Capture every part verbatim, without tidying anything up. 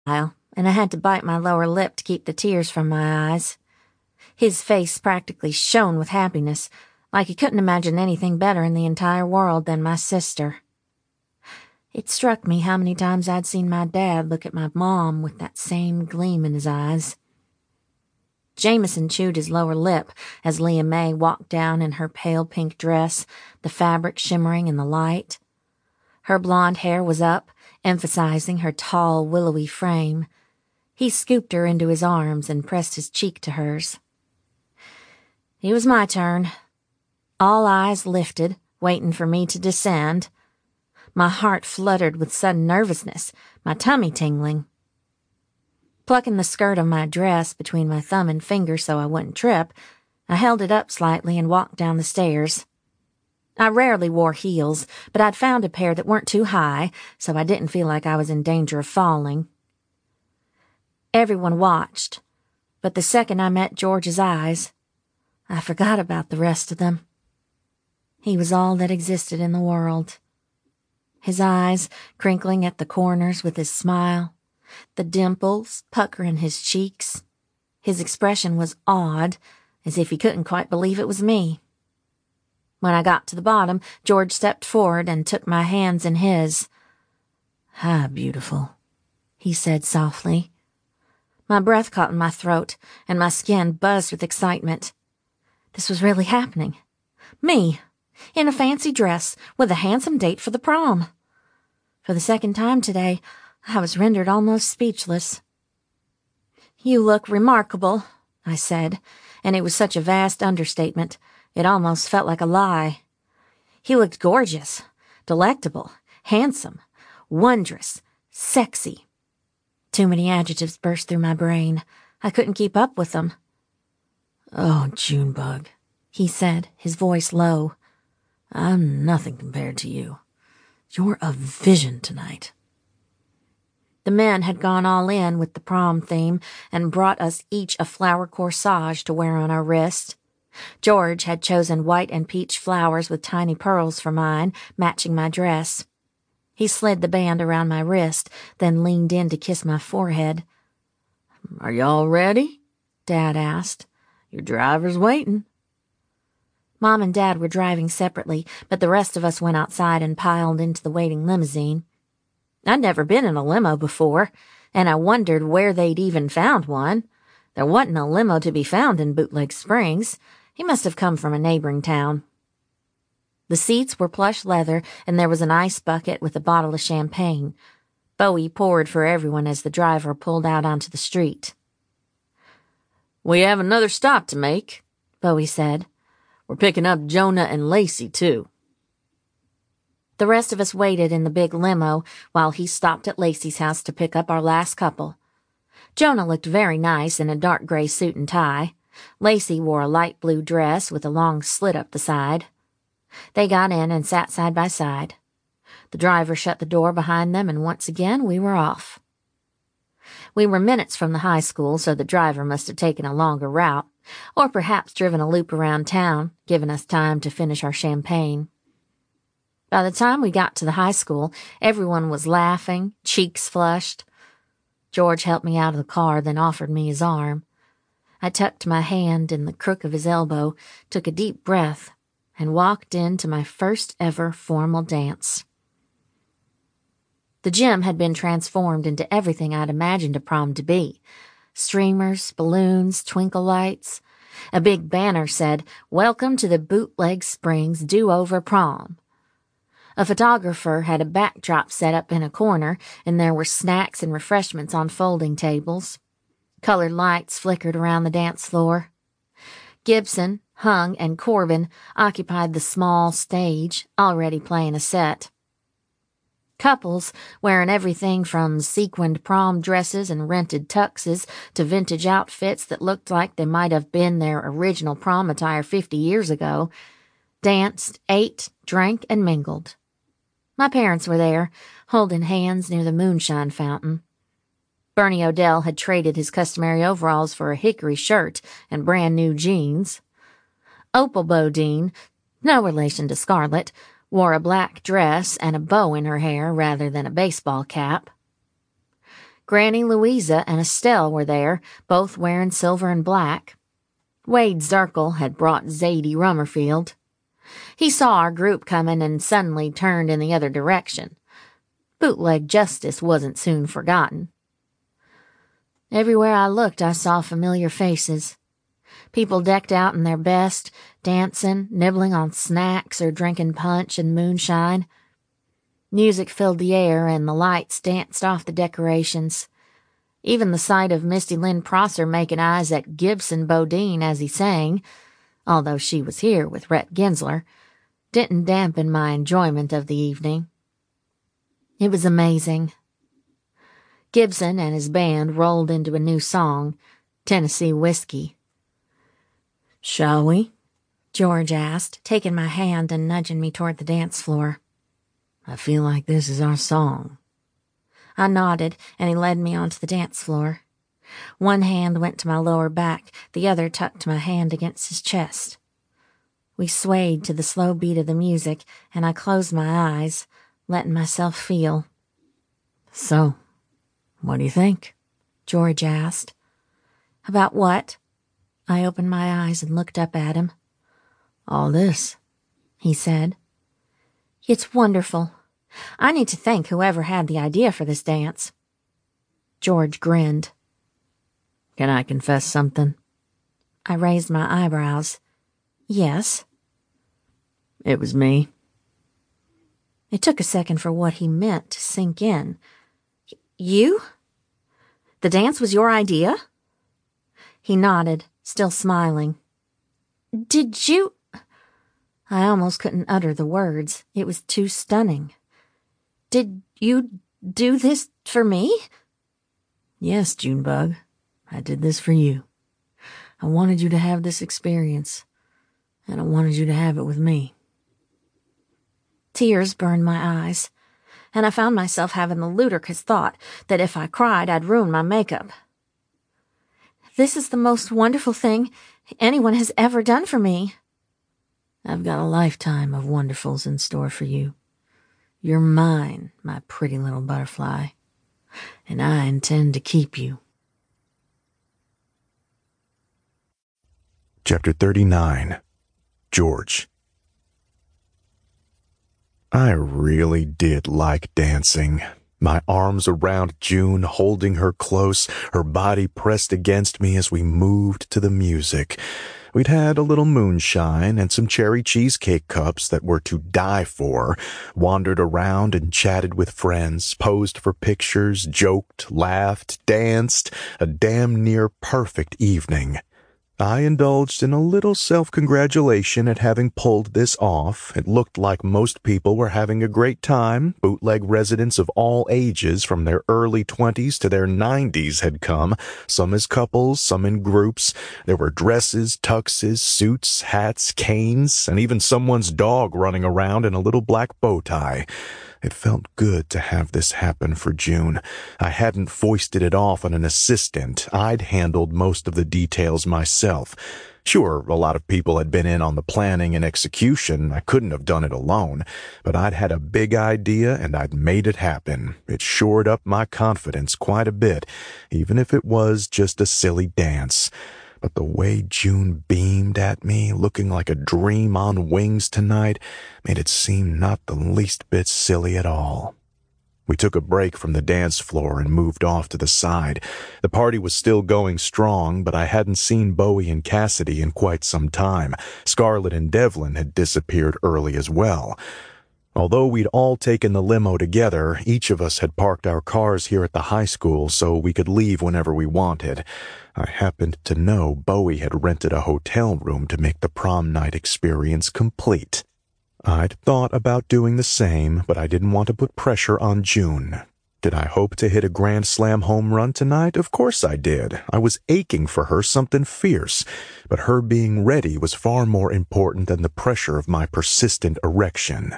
and I had to bite my lower lip to keep the tears from my eyes. His face practically shone with happiness, like he couldn't imagine anything better in the entire world than my sister. It struck me how many times I'd seen my dad look at my mom with that same gleam in his eyes. Jameson chewed his lower lip as Leah May walked down in her pale pink dress, the fabric shimmering in the light. Her blonde hair was up, emphasizing her tall, willowy frame. He scooped her into his arms and pressed his cheek to hers. It was my turn. All eyes lifted, waiting for me to descend. My heart fluttered with sudden nervousness, my tummy tingling. Plucking the skirt of my dress between my thumb and finger so I wouldn't trip, I held it up slightly and walked down the stairs. I rarely wore heels, but I'd found a pair that weren't too high, so I didn't feel like I was in danger of falling. Everyone watched, but the second I met George's eyes, I forgot about the rest of them. He was all that existed in the world. His eyes crinkling at the corners with his smile, the dimples puckering his cheeks. His expression was odd, as if he couldn't quite believe it was me. When I got to the bottom, George stepped forward and took my hands in his. "Hi, beautiful," he said softly. My breath caught in my throat, and my skin buzzed with excitement. This was really happening. Me, in a fancy dress, with a handsome date for the prom. For the second time today, I was rendered almost speechless. "You look remarkable," I said, and it was such a vast understatement, it almost felt like a lie. He looked gorgeous, delectable, handsome, wondrous, sexy. Too many adjectives burst through my brain. I couldn't keep up with them. "Oh, Junebug," he said, his voice low. "I'm nothing compared to you. You're a vision tonight." The men had gone all in with the prom theme and brought us each a flower corsage to wear on our wrist. George had chosen white and peach flowers with tiny pearls for mine, matching my dress. He slid the band around my wrist, then leaned in to kiss my forehead. "Are y'all ready?" Dad asked. "Your driver's waiting." Mom and Dad were driving separately, but the rest of us went outside and piled into the waiting limousine. I'd never been in a limo before, and I wondered where they'd even found one. There wasn't a limo to be found in Bootleg Springs. He must have come from a neighboring town. The seats were plush leather, and there was an ice bucket with a bottle of champagne. Bowie poured for everyone as the driver pulled out onto the street. "We have another stop to make," Bowie said. "We're picking up Jonah and Lacey, too." The rest of us waited in the big limo while he stopped at Lacey's house to pick up our last couple. Jonah looked very nice in a dark gray suit and tie. Lacey wore a light blue dress with a long slit up the side. They got in and sat side by side. The driver shut the door behind them, and once again we were off. We were minutes from the high school, so the driver must have taken a longer route, or perhaps driven a loop around town, giving us time to finish our champagne. By the time we got to the high school, everyone was laughing, cheeks flushed. George helped me out of the car, then offered me his arm. I tucked my hand in the crook of his elbow, took a deep breath, and walked into my first ever formal dance. The gym had been transformed into everything I'd imagined a prom to be. Streamers, balloons, twinkle lights. A big banner said, "Welcome to the Bootleg Springs Do-Over Prom." A photographer had a backdrop set up in a corner, and there were snacks and refreshments on folding tables. Colored lights flickered around the dance floor. Gibson, Hung, and Corbin occupied the small stage, already playing a set. Couples, wearing everything from sequined prom dresses and rented tuxes to vintage outfits that looked like they might have been their original prom attire fifty years ago, danced, ate, drank, and mingled. My parents were there, holding hands near the moonshine fountain. Bernie Odell had traded his customary overalls for a hickory shirt and brand new jeans. Opal Bodine, no relation to Scarlett, wore a black dress and a bow in her hair rather than a baseball cap. Granny Louisa and Estelle were there, both wearing silver and black. Wade Zirkle had brought Zadie Rummerfield. He saw our group coming and suddenly turned in the other direction. Bootleg justice wasn't soon forgotten. Everywhere I looked, I saw familiar faces. People decked out in their best, dancing, nibbling on snacks or drinking punch and moonshine. Music filled the air and the lights danced off the decorations. Even the sight of Misty Lynn Prosser making eyes at Gibson Bodine as he sang, although she was here with Rhett Gensler, didn't dampen my enjoyment of the evening. It was amazing. Gibson and his band rolled into a new song, Tennessee Whiskey. "Shall we?" George asked, taking my hand and nudging me toward the dance floor. "I feel like this is our song." I nodded, and he led me onto the dance floor. One hand went to my lower back, the other tucked my hand against his chest. We swayed to the slow beat of the music, and I closed my eyes, letting myself feel. "So, what do you think?" George asked. "About what?" I opened my eyes and looked up at him. "All this," he said. "It's wonderful. I need to thank whoever had the idea for this dance." George grinned. "Can I confess something?" I raised my eyebrows. "Yes." "It was me." It took a second for what he meant to sink in. "You? The dance was your idea?" He nodded, still smiling. "Did you—" I almost couldn't utter the words. It was too stunning. "Did you do this for me?" "Yes, Junebug. I did this for you. I wanted you to have this experience, and I wanted you to have it with me." Tears burned my eyes, and I found myself having the ludicrous thought that if I cried, I'd ruin my makeup. "This is the most wonderful thing anyone has ever done for me." "I've got a lifetime of wonderfuls in store for you. You're mine, my pretty little butterfly, and I intend to keep you." Chapter thirty-nine. George. I really did like dancing. My arms around June, holding her close, her body pressed against me as we moved to the music. We'd had a little moonshine and some cherry cheesecake cups that were to die for, wandered around and chatted with friends, posed for pictures, joked, laughed, danced, a damn near perfect evening. I indulged in a little self-congratulation at having pulled this off. It looked like most people were having a great time. Bootleg residents of all ages, from their early twenties to their nineties, had come, some as couples, some in groups. There were dresses, tuxes, suits, hats, canes, and even someone's dog running around in a little black bow tie. It felt good to have this happen for June. I hadn't foisted it off on an assistant. I'd handled most of the details myself. Sure, a lot of people had been in on the planning and execution. I couldn't have done it alone. But I'd had a big idea, and I'd made it happen. It shored up my confidence quite a bit, even if it was just a silly dance. But the way June beamed at me, looking like a dream on wings tonight, made it seem not the least bit silly at all. We took a break from the dance floor and moved off to the side. The party was still going strong, but I hadn't seen Bowie and Cassidy in quite some time. Scarlett and Devlin had disappeared early as well. Although we'd all taken the limo together, each of us had parked our cars here at the high school so we could leave whenever we wanted. I happened to know Bowie had rented a hotel room to make the prom night experience complete. I'd thought about doing the same, but I didn't want to put pressure on June. Did I hope to hit a grand slam home run tonight? Of course I did. I was aching for her something fierce, but her being ready was far more important than the pressure of my persistent erection.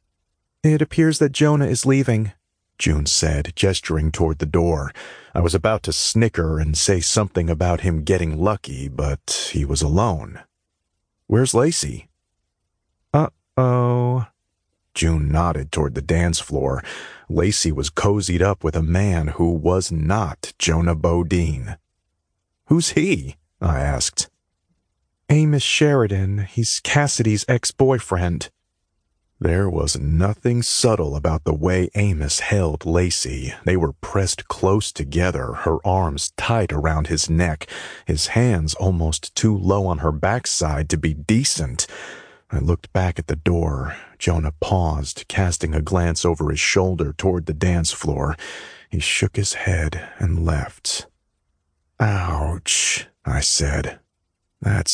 "It appears that Jonah is leaving," June said, gesturing toward the door. I was about to snicker and say something about him getting lucky, but he was alone. "Where's Lacey?" Uh-oh. June nodded toward the dance floor. Lacey was cozied up with a man who was not Jonah Bodine. "Who's he?" I asked. "Amos Sheridan. He's Cassidy's ex-boyfriend." There was nothing subtle about the way Amos held Lacey. They were pressed close together, her arms tight around his neck, his hands almost too low on her backside to be decent. I looked back at the door. Jonah paused, casting a glance over his shoulder toward the dance floor. He shook his head and left. "Ouch," I said. "That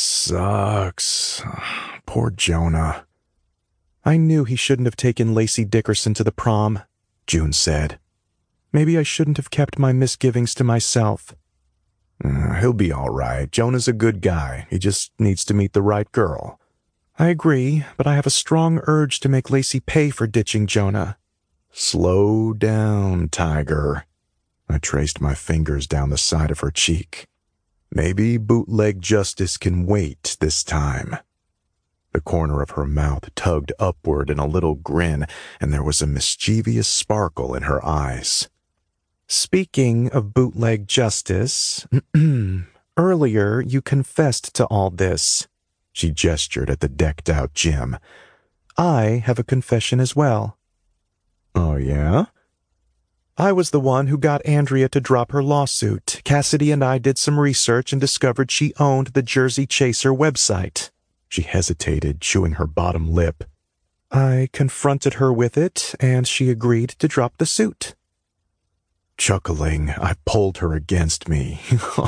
sucks. Poor Jonah." "I knew he shouldn't have taken Lacey Dickerson to the prom," June said. "Maybe I shouldn't have kept my misgivings to myself." Uh, he'll be all right. Jonah's a good guy. He just needs to meet the right girl." "I agree, but I have a strong urge to make Lacey pay for ditching Jonah." "Slow down, Tiger." I traced my fingers down the side of her cheek. "Maybe bootleg justice can wait this time." The corner of her mouth tugged upward in a little grin, and there was a mischievous sparkle in her eyes. "Speaking of bootleg justice, earlier you confessed to all this." She gestured at the decked-out gym. "I have a confession as well." "Oh, yeah?" "I was the one who got Andrea to drop her lawsuit. Cassidy and I did some research and discovered she owned the Jersey Chaser website." She hesitated, chewing her bottom lip. "I confronted her with it, and she agreed to drop the suit." Chuckling, I pulled her against me.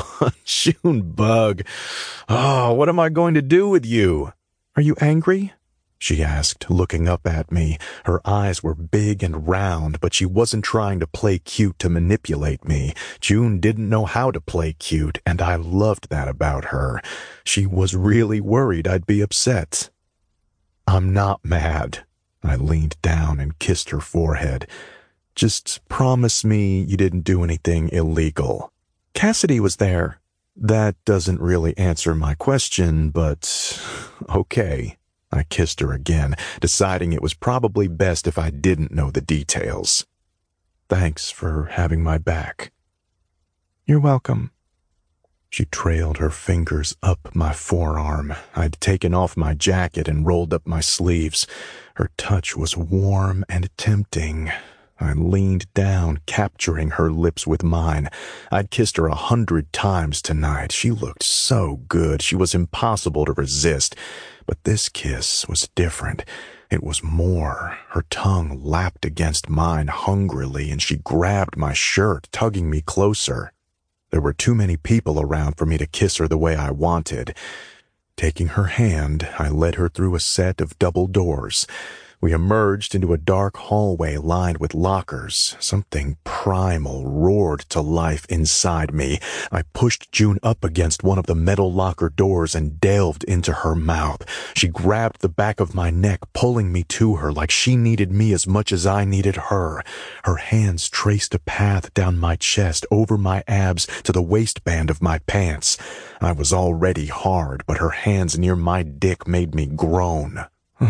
"June Bug, oh, what am I going to do with you?" "Are you angry?" she asked, looking up at me. Her eyes were big and round, but she wasn't trying to play cute to manipulate me. June didn't know how to play cute, and I loved that about her. She was really worried I'd be upset. "I'm not mad." I leaned down and kissed her forehead. "Just promise me you didn't do anything illegal." "Cassidy was there." "That doesn't really answer my question, but okay." I kissed her again, deciding it was probably best if I didn't know the details. "Thanks for having my back." "You're welcome." She trailed her fingers up my forearm. I'd taken off my jacket and rolled up my sleeves. Her touch was warm and tempting. I leaned down, capturing her lips with mine. I'd kissed her a hundred times tonight. She looked so good. She was impossible to resist. But this kiss was different. It was more. Her tongue lapped against mine hungrily, and she grabbed my shirt, tugging me closer. There were too many people around for me to kiss her the way I wanted. Taking her hand, I led her through a set of double doors. We emerged into a dark hallway lined with lockers. Something primal roared to life inside me. I pushed June up against one of the metal locker doors and delved into her mouth. She grabbed the back of my neck, pulling me to her like she needed me as much as I needed her. Her hands traced a path down my chest, over my abs, to the waistband of my pants. I was already hard, but her hands near my dick made me groan.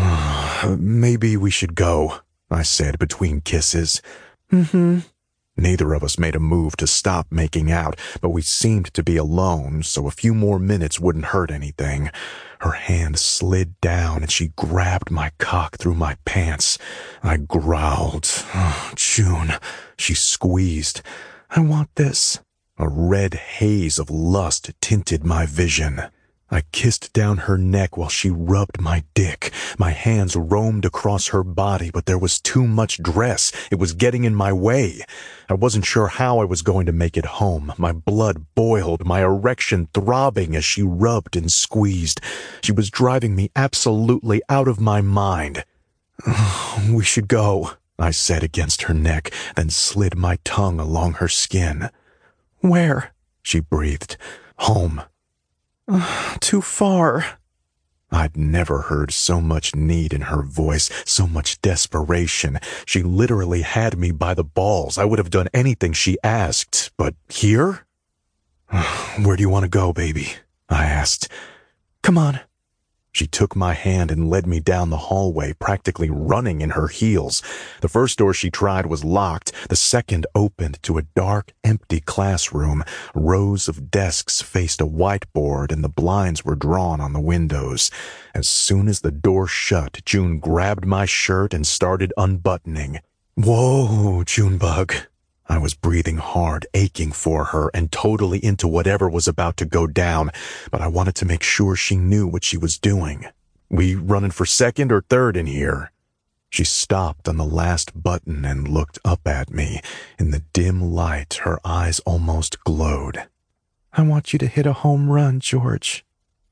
"Maybe we should go," I said between kisses. "Mm-hmm." Neither of us made a move to stop making out, but we seemed to be alone, so a few more minutes wouldn't hurt anything. Her hand slid down and she grabbed my cock through my pants. I growled. "Oh, June." She squeezed. "I want this." A red haze of lust tinted my vision. I kissed down her neck while she rubbed my dick. My hands roamed across her body, but there was too much dress. It was getting in my way. I wasn't sure how I was going to make it home. My blood boiled, my erection throbbing as she rubbed and squeezed. She was driving me absolutely out of my mind. "We should go," I said against her neck, then slid my tongue along her skin. "Where?" she breathed. "Home." Uh, "too far." I'd never heard so much need in her voice, so much desperation. She literally had me by the balls. I would have done anything she asked, but here? "Where do you want to go, baby?" I asked. "Come on." She took my hand and led me down the hallway, practically running in her heels. The first door she tried was locked. The second opened to a dark, empty classroom. Rows of desks faced a whiteboard, and the blinds were drawn on the windows. As soon as the door shut, June grabbed my shirt and started unbuttoning. "Whoa, Junebug." I was breathing hard, aching for her, and totally into whatever was about to go down, but I wanted to make sure she knew what she was doing. "We running for second or third in here?" She stopped on the last button and looked up at me. In the dim light, her eyes almost glowed. "I want you to hit a home run, George."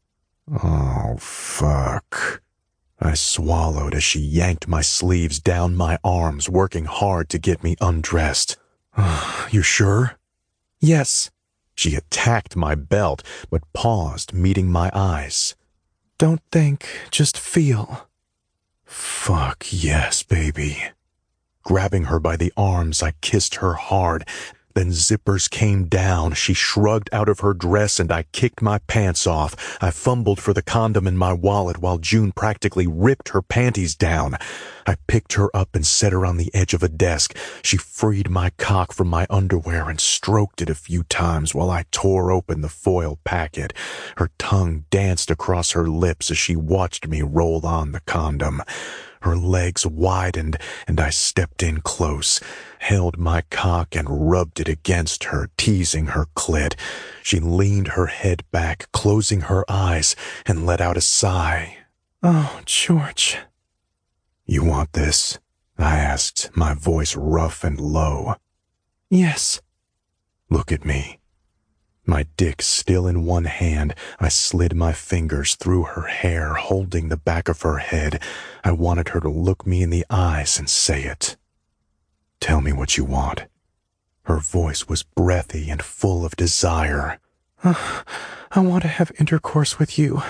Oh, fuck. I swallowed as she yanked my sleeves down my arms, working hard to get me undressed. "You sure?" "Yes." She attacked my belt, but paused, meeting my eyes. "Don't think, just feel." Fuck yes, baby. Grabbing her by the arms, I kissed her hard. Then zippers came down. She shrugged out of her dress and I kicked my pants off. I fumbled for the condom in my wallet while June practically ripped her panties down. I picked her up and set her on the edge of a desk. She freed my cock from my underwear and stroked it a few times while I tore open the foil packet. Her tongue danced across her lips as she watched me roll on the condom. Her legs widened, and I stepped in close, held my cock and rubbed it against her, teasing her clit. She leaned her head back, closing her eyes, and let out a sigh. "Oh, George." "You want this?" I asked, my voice rough and low. "Yes." "Look at me." My dick still in one hand, I slid my fingers through her hair, holding the back of her head. I wanted her to look me in the eyes and say it. "Tell me what you want." Her voice was breathy and full of desire. Uh, "I want to have intercourse with you."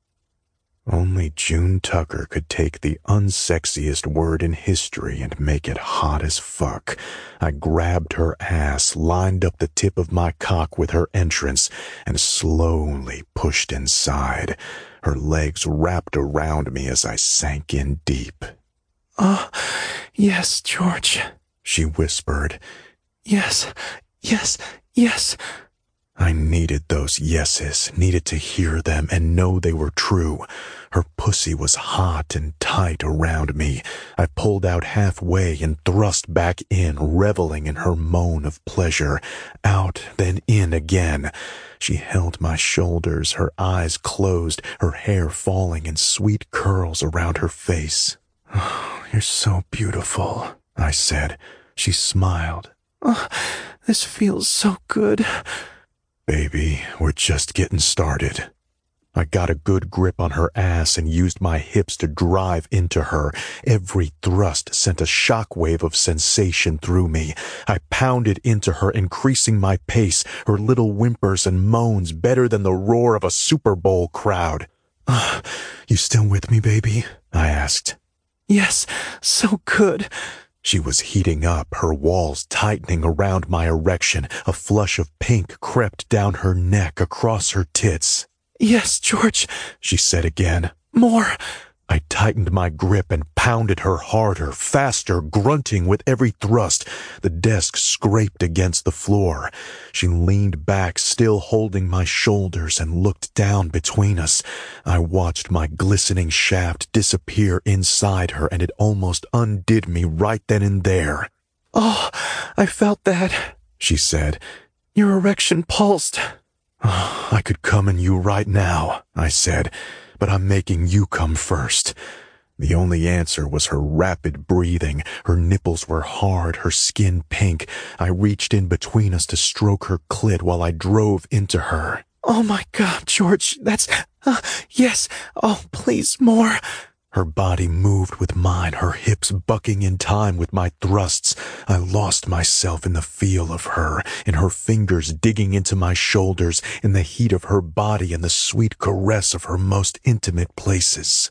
Only June Tucker could take the unsexiest word in history and make it hot as fuck. I grabbed her ass, lined up the tip of my cock with her entrance, and slowly pushed inside. Her legs wrapped around me as I sank in deep. "Oh, yes, George," she whispered. "Yes, yes, yes." I needed those yeses, needed to hear them and know they were true. Her pussy was hot and tight around me. I pulled out halfway and thrust back in, reveling in her moan of pleasure. Out, then in again. She held my shoulders, her eyes closed, her hair falling in sweet curls around her face. "Oh, you're so beautiful," I said. She smiled. "Oh, this feels so good." "Baby, we're just getting started." I got a good grip on her ass and used my hips to drive into her. Every thrust sent a shockwave of sensation through me. I pounded into her, increasing my pace, her little whimpers and moans better than the roar of a Super Bowl crowd. Uh, "You still with me, baby?" I asked. "Yes, so good." She was heating up, her walls tightening around my erection. A flush of pink crept down her neck, across her tits. "Yes, George," she said again. "More." I tightened my grip and pounded her harder, faster, grunting with every thrust. The desk scraped against the floor. She leaned back, still holding my shoulders, and looked down between us. I watched my glistening shaft disappear inside her, and it almost undid me right then and there. "Oh, I felt that," she said. "Your erection pulsed." Oh, "I could come in you right now," I said, "but I'm making you come first." The only answer was her rapid breathing. Her nipples were hard, her skin pink. I reached in between us to stroke her clit while I drove into her. "Oh my God, George, that's... Uh, yes, oh, please, more." Her body moved with mine, her hips bucking in time with my thrusts. I lost myself in the feel of her, in her fingers digging into my shoulders, in the heat of her body and the sweet caress of her most intimate places.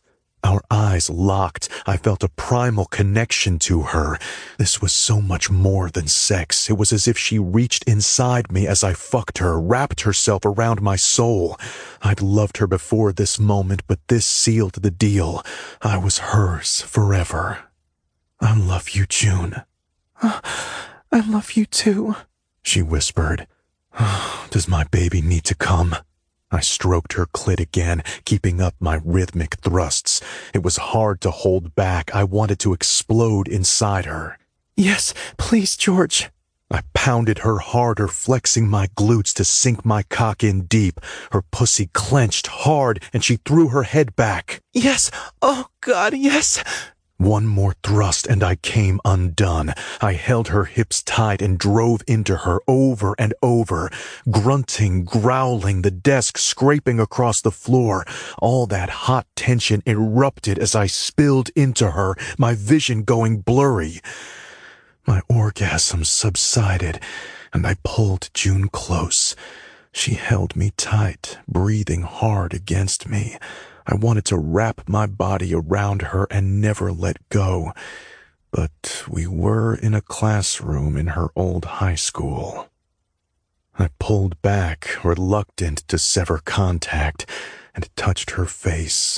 Our eyes locked. I felt a primal connection to her. This was so much more than sex. It was as if she reached inside me as I fucked her, wrapped herself around my soul. I'd loved her before this moment, but this sealed the deal. I was hers forever. I love you, June. I love you too, she whispered. Does my baby need to come? I stroked her clit again, keeping up my rhythmic thrusts. It was hard to hold back. I wanted to explode inside her. Yes, please, George. I pounded her harder, flexing my glutes to sink my cock in deep. Her pussy clenched hard, and she threw her head back. Yes, oh God, yes. One more thrust and I came undone. I held her hips tight and drove into her over and over, grunting, growling, the desk scraping across the floor. All that hot tension erupted as I spilled into her, my vision going blurry. My orgasm subsided, and I pulled June close. She held me tight, breathing hard against me. I wanted to wrap my body around her and never let go. But we were in a classroom in her old high school. I pulled back, reluctant to sever contact, and touched her face.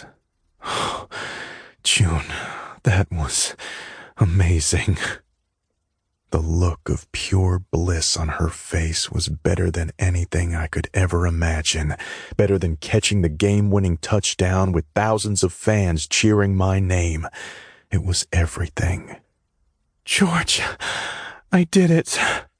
June, that was amazing. The look of pure bliss on her face was better than anything I could ever imagine, better than catching the game-winning touchdown with thousands of fans cheering my name. It was everything. George, I did it.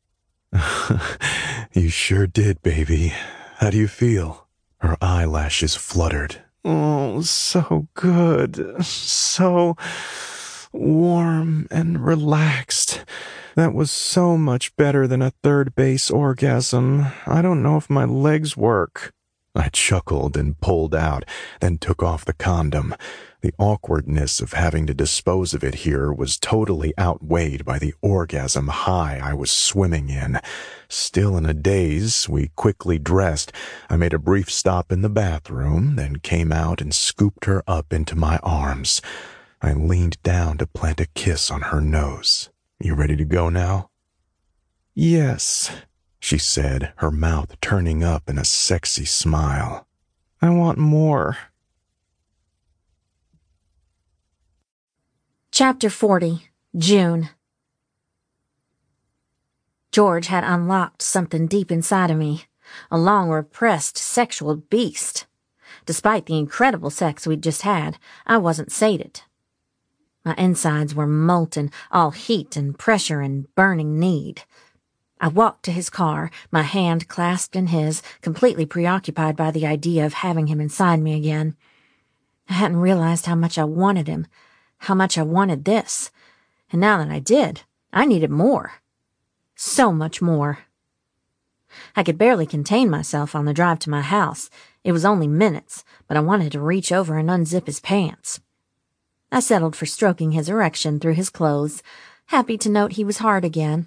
You sure did, baby. How do you feel? Her eyelashes fluttered. Oh, so good. So warm and relaxed. That was so much better than a third base orgasm. I don't know if my legs work. I chuckled and pulled out, then took off the condom. The awkwardness of having to dispose of it here was totally outweighed by the orgasm high I was swimming in. Still in a daze, we quickly dressed. I made a brief stop in the bathroom, then came out and scooped her up into my arms. I leaned down to plant a kiss on her nose. You ready to go now? Yes, she said, her mouth turning up in a sexy smile. I want more. Chapter forty, June. George had unlocked something deep inside of me, a long-repressed sexual beast. Despite the incredible sex we'd just had, I wasn't sated. My insides were molten, all heat and pressure and burning need. I walked to his car, my hand clasped in his, completely preoccupied by the idea of having him inside me again. I hadn't realized how much I wanted him, how much I wanted this. And now that I did, I needed more. So much more. I could barely contain myself on the drive to my house. It was only minutes, but I wanted to reach over and unzip his pants. I settled for stroking his erection through his clothes, happy to note he was hard again.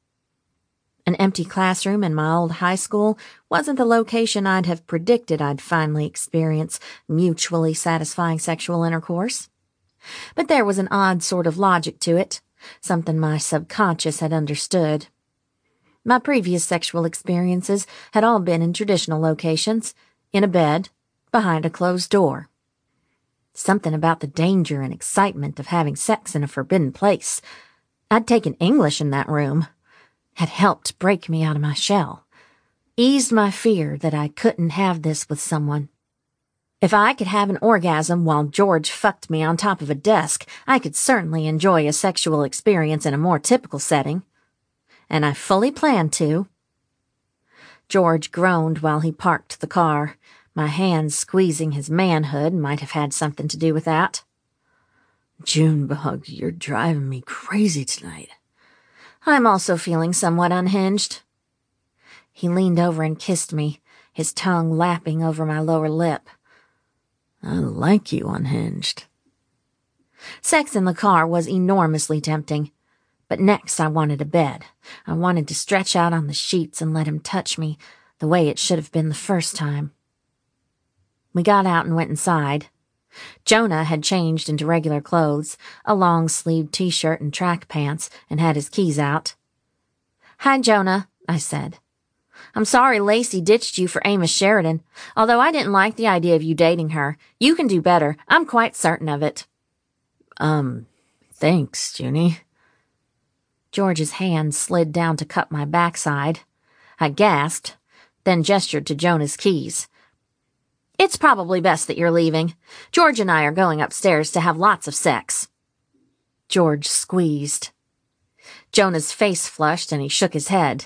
An empty classroom in my old high school wasn't the location I'd have predicted I'd finally experience mutually satisfying sexual intercourse. But there was an odd sort of logic to it, something my subconscious had understood. My previous sexual experiences had all been in traditional locations, in a bed, behind a closed door. Something about the danger and excitement of having sex in a forbidden place. I'd taken English in that room. Had helped break me out of my shell. Eased my fear that I couldn't have this with someone. If I could have an orgasm while George fucked me on top of a desk, I could certainly enjoy a sexual experience in a more typical setting. And I fully planned to. George groaned while he parked the car. My hands squeezing his manhood might have had something to do with that. Junebug, you're driving me crazy tonight. I'm also feeling somewhat unhinged. He leaned over and kissed me, his tongue lapping over my lower lip. I like you unhinged. Sex in the car was enormously tempting, but next I wanted a bed. I wanted to stretch out on the sheets and let him touch me the way it should have been the first time. We got out and went inside. Jonah had changed into regular clothes, a long-sleeved t-shirt and track pants, and had his keys out. "Hi, Jonah," I said. "I'm sorry Lacey ditched you for Amos Sheridan. Although I didn't like the idea of you dating her. You can do better. I'm quite certain of it." Um, thanks, Junie." George's hand slid down to cup my backside. I gasped, then gestured to Jonah's keys. "It's probably best that you're leaving. George and I are going upstairs to have lots of sex." George squeezed. Jonah's face flushed and he shook his head.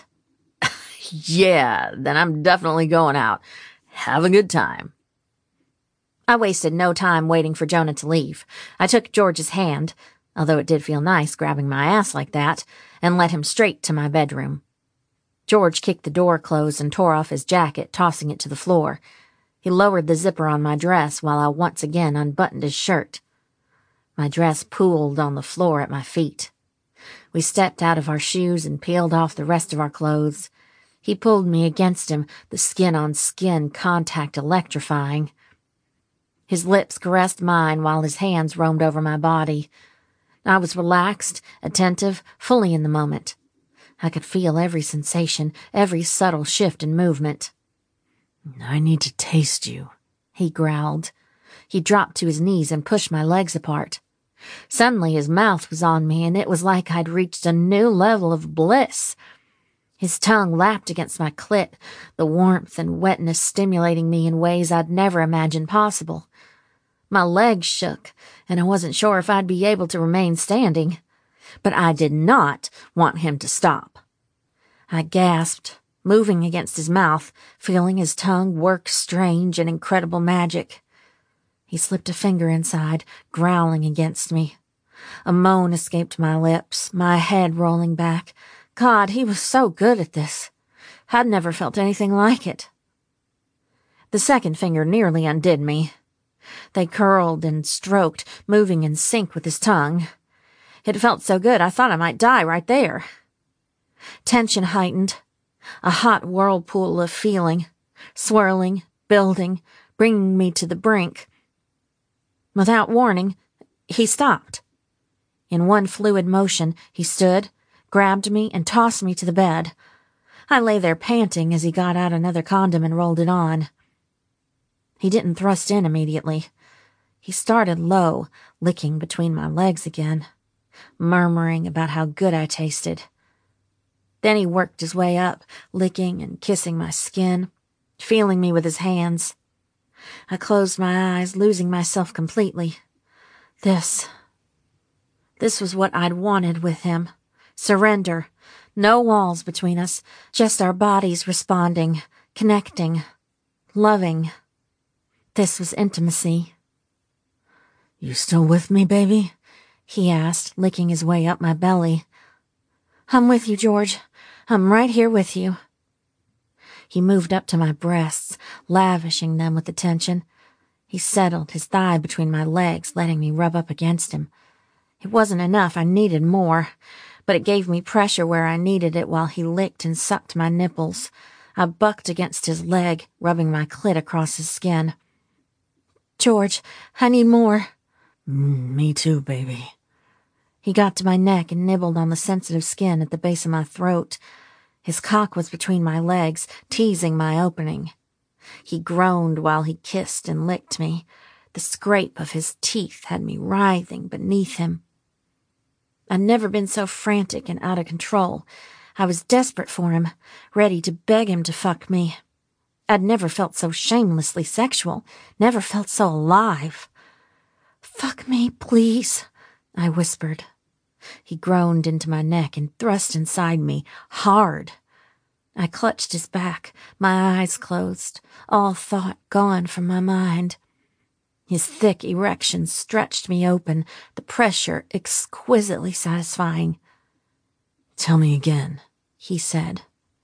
"Yeah, then I'm definitely going out. Have a good time." I wasted no time waiting for Jonah to leave. I took George's hand, although it did feel nice grabbing my ass like that, and led him straight to my bedroom. George kicked the door closed and tore off his jacket, tossing it to the floor. He lowered the zipper on my dress while I once again unbuttoned his shirt. My dress pooled on the floor at my feet. We stepped out of our shoes and peeled off the rest of our clothes. He pulled me against him, the skin-on-skin contact electrifying. His lips caressed mine while his hands roamed over my body. I was relaxed, attentive, fully in the moment. I could feel every sensation, every subtle shift in movement. "I need to taste you," he growled. He dropped to his knees and pushed my legs apart. Suddenly his mouth was on me, and it was like I'd reached a new level of bliss. His tongue lapped against my clit, the warmth and wetness stimulating me in ways I'd never imagined possible. My legs shook, and I wasn't sure if I'd be able to remain standing. But I did not want him to stop. I gasped, moving against his mouth, feeling his tongue work strange and incredible magic. He slipped a finger inside, growling against me. A moan escaped my lips, my head rolling back. God, he was so good at this. I'd never felt anything like it. The second finger nearly undid me. They curled and stroked, moving in sync with his tongue. It felt so good I thought I might die right there. Tension heightened, a hot whirlpool of feeling, swirling, building, bringing me to the brink. Without warning, he stopped. In one fluid motion, he stood, grabbed me, and tossed me to the bed. I lay there panting as he got out another condom and rolled it on. He didn't thrust in immediately. He started low, licking between my legs again, murmuring about how good I tasted. Then he worked his way up, licking and kissing my skin, feeling me with his hands. I closed my eyes, losing myself completely. This, this was what I'd wanted with him. Surrender. No walls between us, just our bodies responding, connecting, loving. This was intimacy. "You still with me, baby?" he asked, licking his way up my belly. "I'm with you, George. I'm right here with you." He moved up to my breasts, lavishing them with attention. He settled his thigh between my legs, letting me rub up against him. It wasn't enough. I needed more, but it gave me pressure where I needed it while he licked and sucked my nipples. I bucked against his leg, rubbing my clit across his skin. "George, I need more." Mm, me too, baby." He got to my neck and nibbled on the sensitive skin at the base of my throat. His cock was between my legs, teasing my opening. He groaned while he kissed and licked me. The scrape of his teeth had me writhing beneath him. I'd never been so frantic and out of control. I was desperate for him, ready to beg him to fuck me. I'd never felt so shamelessly sexual, never felt so alive. "Fuck me, please," I whispered. He groaned into my neck and thrust inside me, hard. I clutched his back, my eyes closed, all thought gone from my mind. His thick erection stretched me open, the pressure exquisitely satisfying. "Tell me again," he said.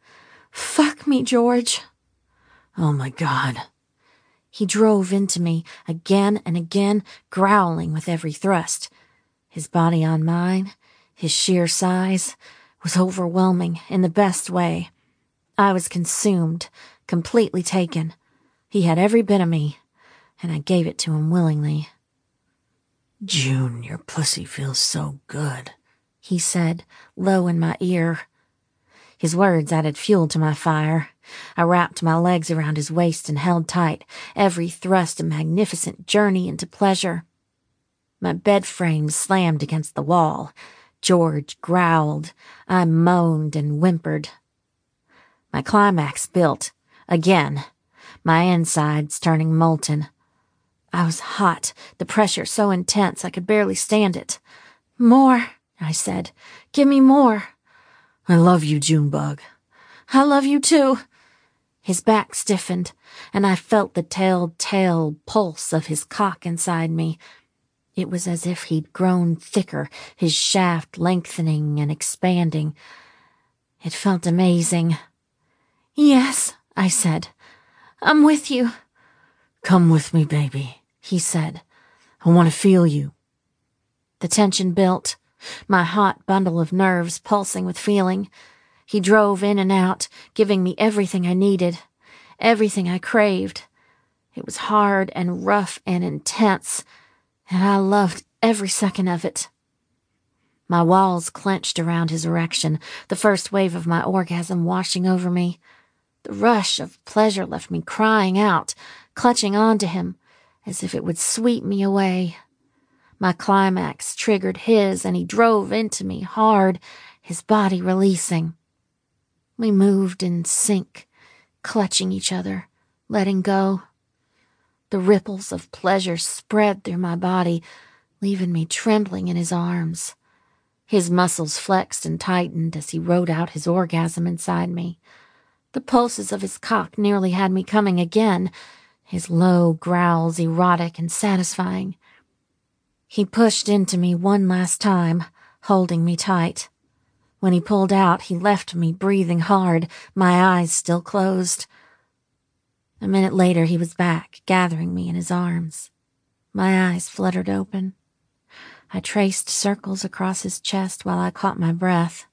"Fuck me, George." "Oh my God." He drove into me again and again, growling with every thrust. His body on mine, his sheer size, was overwhelming in the best way. I was consumed, completely taken. He had every bit of me, and I gave it to him willingly. "June, your pussy feels so good," he said, low in my ear. His words added fuel to my fire. I wrapped my legs around his waist and held tight, every thrust a magnificent journey into pleasure. My bed frame slammed against the wall. George growled. I moaned and whimpered. My climax built, again, my insides turning molten. I was hot, the pressure so intense I could barely stand it. "More," I said. "Give me more." "I love you, Junebug." "I love you too." His back stiffened, and I felt the telltale pulse of his cock inside me. It was as if he'd grown thicker, his shaft lengthening and expanding. It felt amazing. "Yes," I said. "I'm with you." "Come with me, baby," he said. "I want to feel you." The tension built, my hot bundle of nerves pulsing with feeling. He drove in and out, giving me everything I needed, everything I craved. It was hard and rough and intense, and I loved every second of it. My walls clenched around his erection, the first wave of my orgasm washing over me. The rush of pleasure left me crying out, clutching onto him, as if it would sweep me away. My climax triggered his, and he drove into me hard, his body releasing. We moved in sync, clutching each other, letting go. The ripples of pleasure spread through my body, leaving me trembling in his arms. His muscles flexed and tightened as he rode out his orgasm inside me. The pulses of his cock nearly had me coming again, his low growls erotic and satisfying. He pushed into me one last time, holding me tight. When he pulled out, he left me breathing hard, my eyes still closed. A minute later, he was back, gathering me in his arms. My eyes fluttered open. I traced circles across his chest while I caught my breath.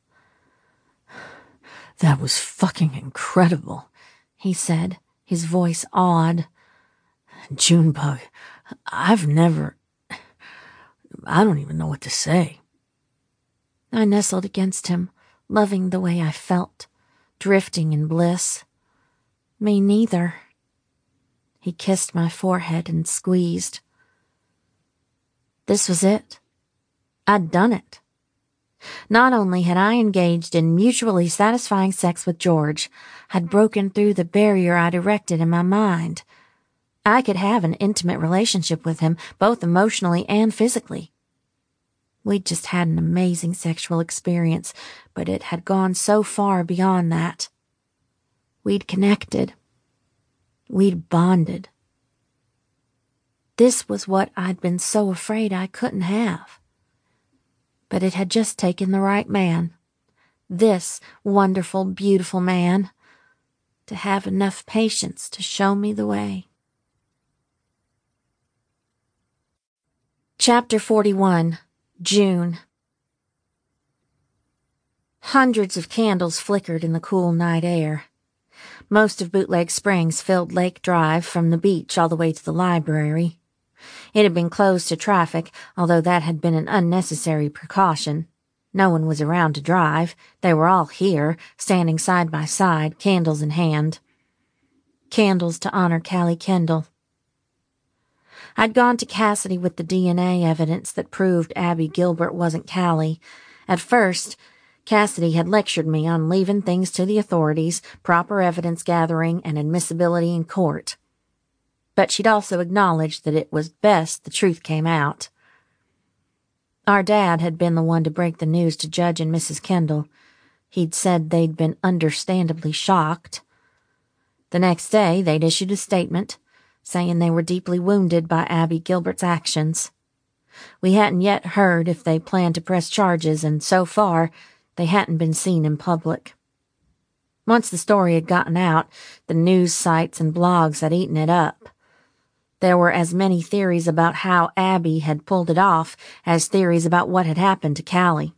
"That was fucking incredible," he said, his voice awed. "Junebug, I've never... I don't even know what to say." I nestled against him, loving the way I felt, drifting in bliss. "Me neither." He kissed my forehead and squeezed. This was it. I'd done it. Not only had I engaged in mutually satisfying sex with George, I'd broken through the barrier I'd erected in my mind. I could have an intimate relationship with him, both emotionally and physically. We'd just had an amazing sexual experience, but it had gone so far beyond that. We'd connected. We'd bonded. This was what I'd been so afraid I couldn't have. But it had just taken the right man, this wonderful, beautiful man, to have enough patience to show me the way. Chapter forty-one. June. Hundreds of candles flickered in the cool night air. Most of Bootleg Springs filled Lake Drive from the beach all the way to the library. It had been closed to traffic, although that had been an unnecessary precaution. No one was around to drive. They were all here, standing side by side, candles in hand. Candles to honor Callie Kendall. I'd gone to Cassidy with the D N A evidence that proved Abby Gilbert wasn't Callie. At first, Cassidy had lectured me on leaving things to the authorities, proper evidence gathering, and admissibility in court. But she'd also acknowledged that it was best the truth came out. Our dad had been the one to break the news to Judge and Missus Kendall. He'd said they'd been understandably shocked. The next day, they'd issued a statement, saying they were deeply wounded by Abby Gilbert's actions. We hadn't yet heard if they planned to press charges, and so far, they hadn't been seen in public. Once the story had gotten out, the news sites and blogs had eaten it up. There were as many theories about how Abby had pulled it off as theories about what had happened to Callie.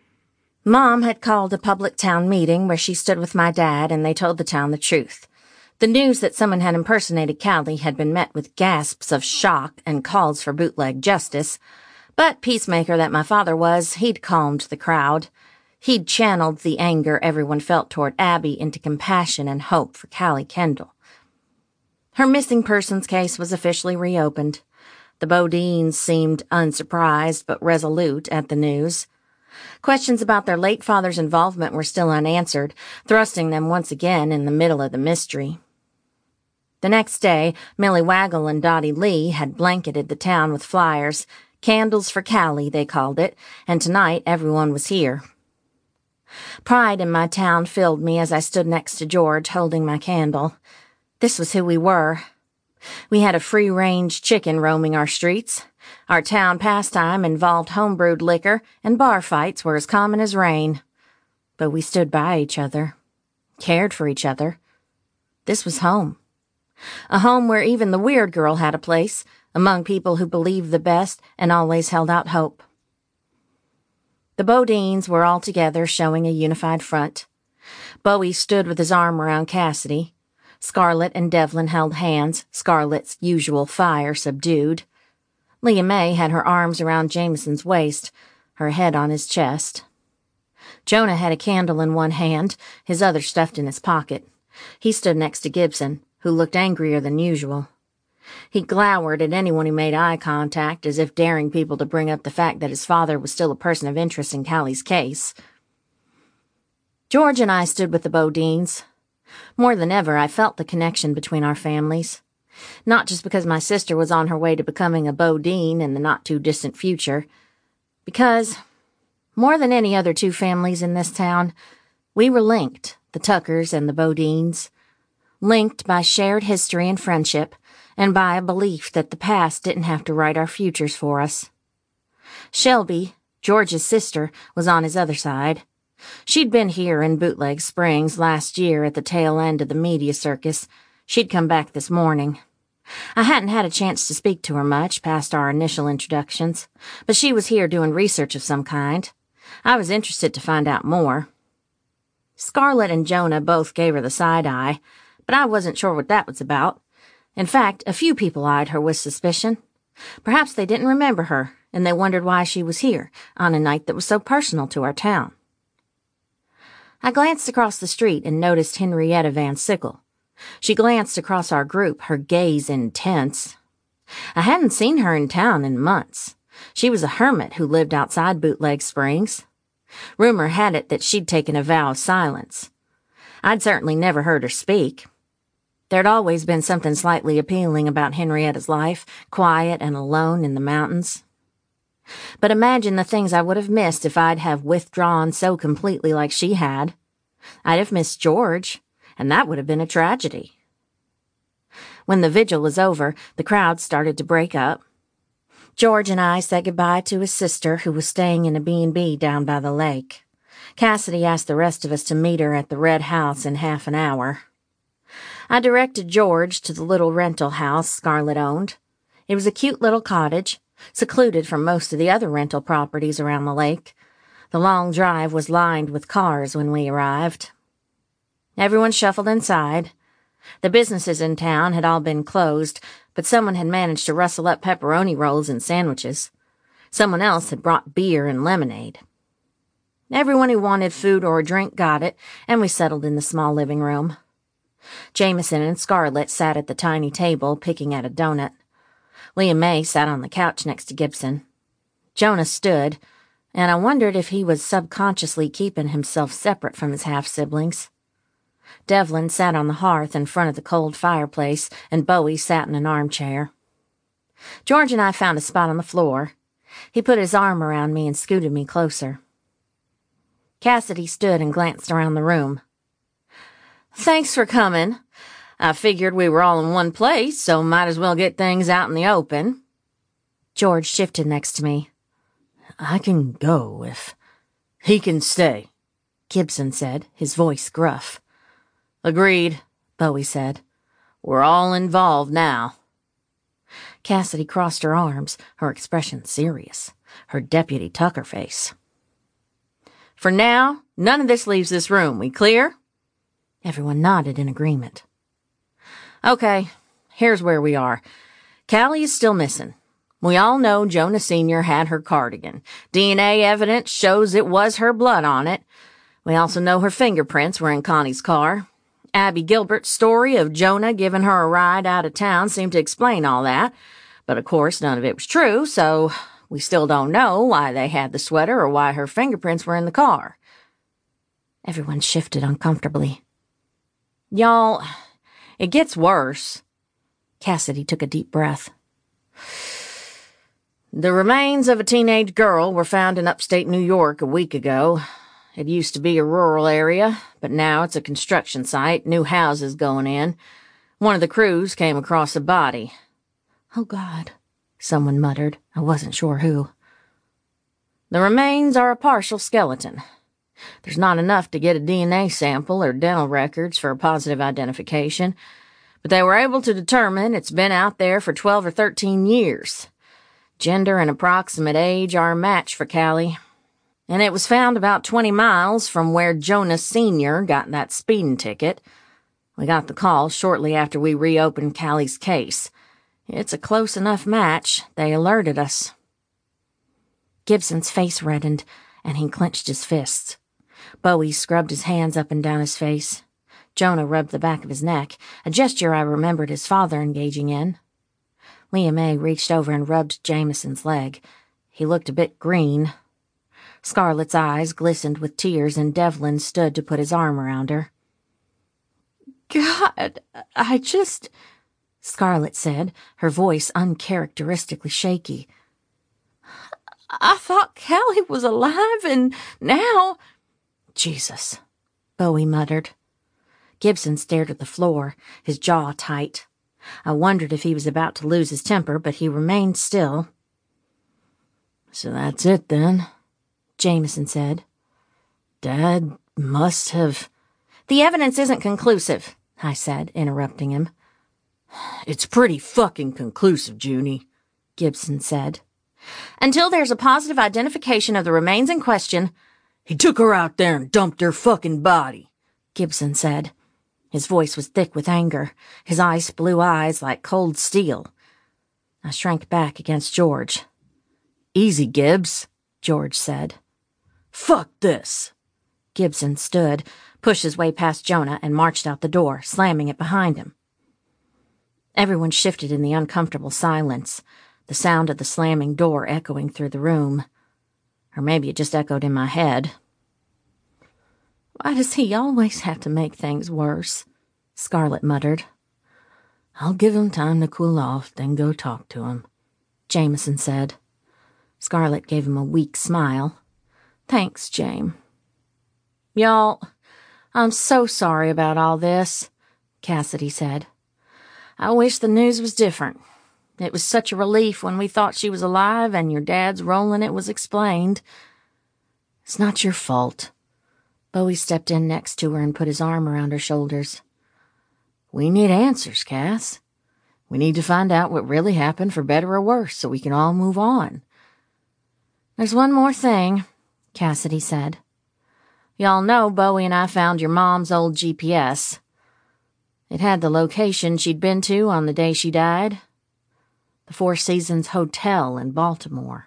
Mom had called a public town meeting where she stood with my dad, and they told the town the truth. The news that someone had impersonated Callie had been met with gasps of shock and calls for bootleg justice, but peacemaker that my father was, he'd calmed the crowd. He'd channeled the anger everyone felt toward Abby into compassion and hope for Callie Kendall. Her missing persons case was officially reopened. The Bodines seemed unsurprised but resolute at the news. Questions about their late father's involvement were still unanswered, thrusting them once again in the middle of the mystery. The next day, Millie Waggle and Dottie Lee had blanketed the town with flyers. Candles for Callie, they called it, and tonight everyone was here. Pride in my town filled me as I stood next to George holding my candle. This was who we were. We had a free-range chicken roaming our streets. Our town pastime involved homebrewed liquor, and bar fights were as common as rain. But we stood by each other, cared for each other. This was home. A home where even the weird girl had a place, among people who believed the best and always held out hope. The Bodines were all together, showing a unified front. Bowie stood with his arm around Cassidy. Scarlett and Devlin held hands, Scarlett's usual fire subdued. Leah May had her arms around Jameson's waist, her head on his chest. Jonah had a candle in one hand, his other stuffed in his pocket. He stood next to Gibson, who looked angrier than usual. He glowered at anyone who made eye contact, as if daring people to bring up the fact that his father was still a person of interest in Callie's case. George and I stood with the Bodines. More than ever, I felt the connection between our families. Not just because my sister was on her way to becoming a Bodine in the not-too-distant future. Because, more than any other two families in this town, we were linked, the Tuckers and the Bodines. Linked by shared history and friendship, and by a belief that the past didn't have to write our futures for us. Shelby, George's sister, was on his other side. She'd been here in Bootleg Springs last year at the tail end of the media circus. She'd come back this morning. I hadn't had a chance to speak to her much past our initial introductions, but she was here doing research of some kind. I was interested to find out more. Scarlett and Jonah both gave her the side eye, but I wasn't sure what that was about. In fact, a few people eyed her with suspicion. Perhaps they didn't remember her, and they wondered why she was here on a night that was so personal to our town. I glanced across the street and noticed Henrietta Van Sickle. She glanced across our group, her gaze intense. I hadn't seen her in town in months. She was a hermit who lived outside Bootleg Springs. Rumor had it that she'd taken a vow of silence. I'd certainly never heard her speak. There'd always been something slightly appealing about Henrietta's life, quiet and alone in the mountains. But imagine the things I would have missed if I'd have withdrawn so completely like she had. I'd have missed George, and that would have been a tragedy. When the vigil was over, the crowd started to break up. George and I said goodbye to his sister, who was staying in a B and B down by the lake. Cassidy asked the rest of us to meet her at the Red House in half an hour. I directed George to the little rental house Scarlett owned. It was a cute little cottage, secluded from most of the other rental properties around the lake. The long drive was lined with cars when we arrived. Everyone shuffled inside. The businesses in town had all been closed, but someone had managed to rustle up pepperoni rolls and sandwiches. Someone else had brought beer and lemonade. Everyone who wanted food or a drink got it, and we settled in the small living room. Jameson and Scarlett sat at the tiny table, picking at a donut. Leah May sat on the couch next to Gibson. Jonah stood, and I wondered if he was subconsciously keeping himself separate from his half-siblings. Devlin sat on the hearth in front of the cold fireplace, and Bowie sat in an armchair. George and I found a spot on the floor. He put his arm around me and scooted me closer. Cassidy stood and glanced around the room. "Thanks for coming. I figured we were all in one place, so might as well get things out in the open." George shifted next to me. "I can go if—" "He can stay," Gibson said, his voice gruff. "Agreed," Bowie said. "We're all involved now." Cassidy crossed her arms, her expression serious, her Deputy Tucker face. "For now, none of this leaves this room. We clear?" Everyone nodded in agreement. Okay, here's where we are. Callie is still missing. We all know Jonah Senior had her cardigan. D N A evidence shows it was her blood on it. We also know her fingerprints were in Connie's car. Abby Gilbert's story of Jonah giving her a ride out of town seemed to explain all that. But of course, none of it was true, so we still don't know why they had the sweater or why her fingerprints were in the car. Everyone shifted uncomfortably. Y'all, it gets worse. Cassidy took a deep breath. The remains of a teenage girl were found in upstate New York a week ago. It used to be a rural area, but now it's a construction site, new houses going in. One of the crews came across a body. Oh, God, someone muttered. I wasn't sure who. The remains are a partial skeleton. There's not enough to get a D N A sample or dental records for a positive identification, but they were able to determine it's been out there for twelve or thirteen years. Gender and approximate age are a match for Callie, and it was found about twenty miles from where Jonah Senior got that speeding ticket. We got the call shortly after we reopened Callie's case. It's a close enough match, they alerted us. Gibson's face reddened, and he clenched his fists. Bowie scrubbed his hands up and down his face. Jonah rubbed the back of his neck, a gesture I remembered his father engaging in. Leah May reached over and rubbed Jameson's leg. He looked a bit green. Scarlett's eyes glistened with tears, and Devlin stood to put his arm around her. God, I just... Scarlett said, her voice uncharacteristically shaky. I thought Callie was alive, and now... Jesus, Bowie muttered. Gibson stared at the floor, his jaw tight. I wondered if he was about to lose his temper, but he remained still. So that's it, then, Jameson said. Dad must have... The evidence isn't conclusive, I said, interrupting him. It's pretty fucking conclusive, Junie, Gibson said. Until there's a positive identification of the remains in question... He took her out there and dumped her fucking body, Gibson said. His voice was thick with anger, his ice blue eyes like cold steel. I shrank back against George. Easy, Gibbs, George said. Fuck this. Gibson stood, pushed his way past Jonah, and marched out the door, slamming it behind him. Everyone shifted in the uncomfortable silence, the sound of the slamming door echoing through the room. Or maybe it just echoed in my head. Why does he always have to make things worse? Scarlett muttered. I'll give him time to cool off, then go talk to him, Jameson said. Scarlett gave him a weak smile. Thanks, Jame. Y'all, I'm so sorry about all this, Cassidy said. I wish the news was different. It was such a relief when we thought she was alive and your dad's rolling it was explained. It's not your fault. Bowie stepped in next to her and put his arm around her shoulders. We need answers, Cass. We need to find out what really happened, for better or worse, so we can all move on. There's one more thing, Cassidy said. Y'all know Bowie and I found your mom's old G P S. It had the location she'd been to on the day she died. The Four Seasons Hotel in Baltimore.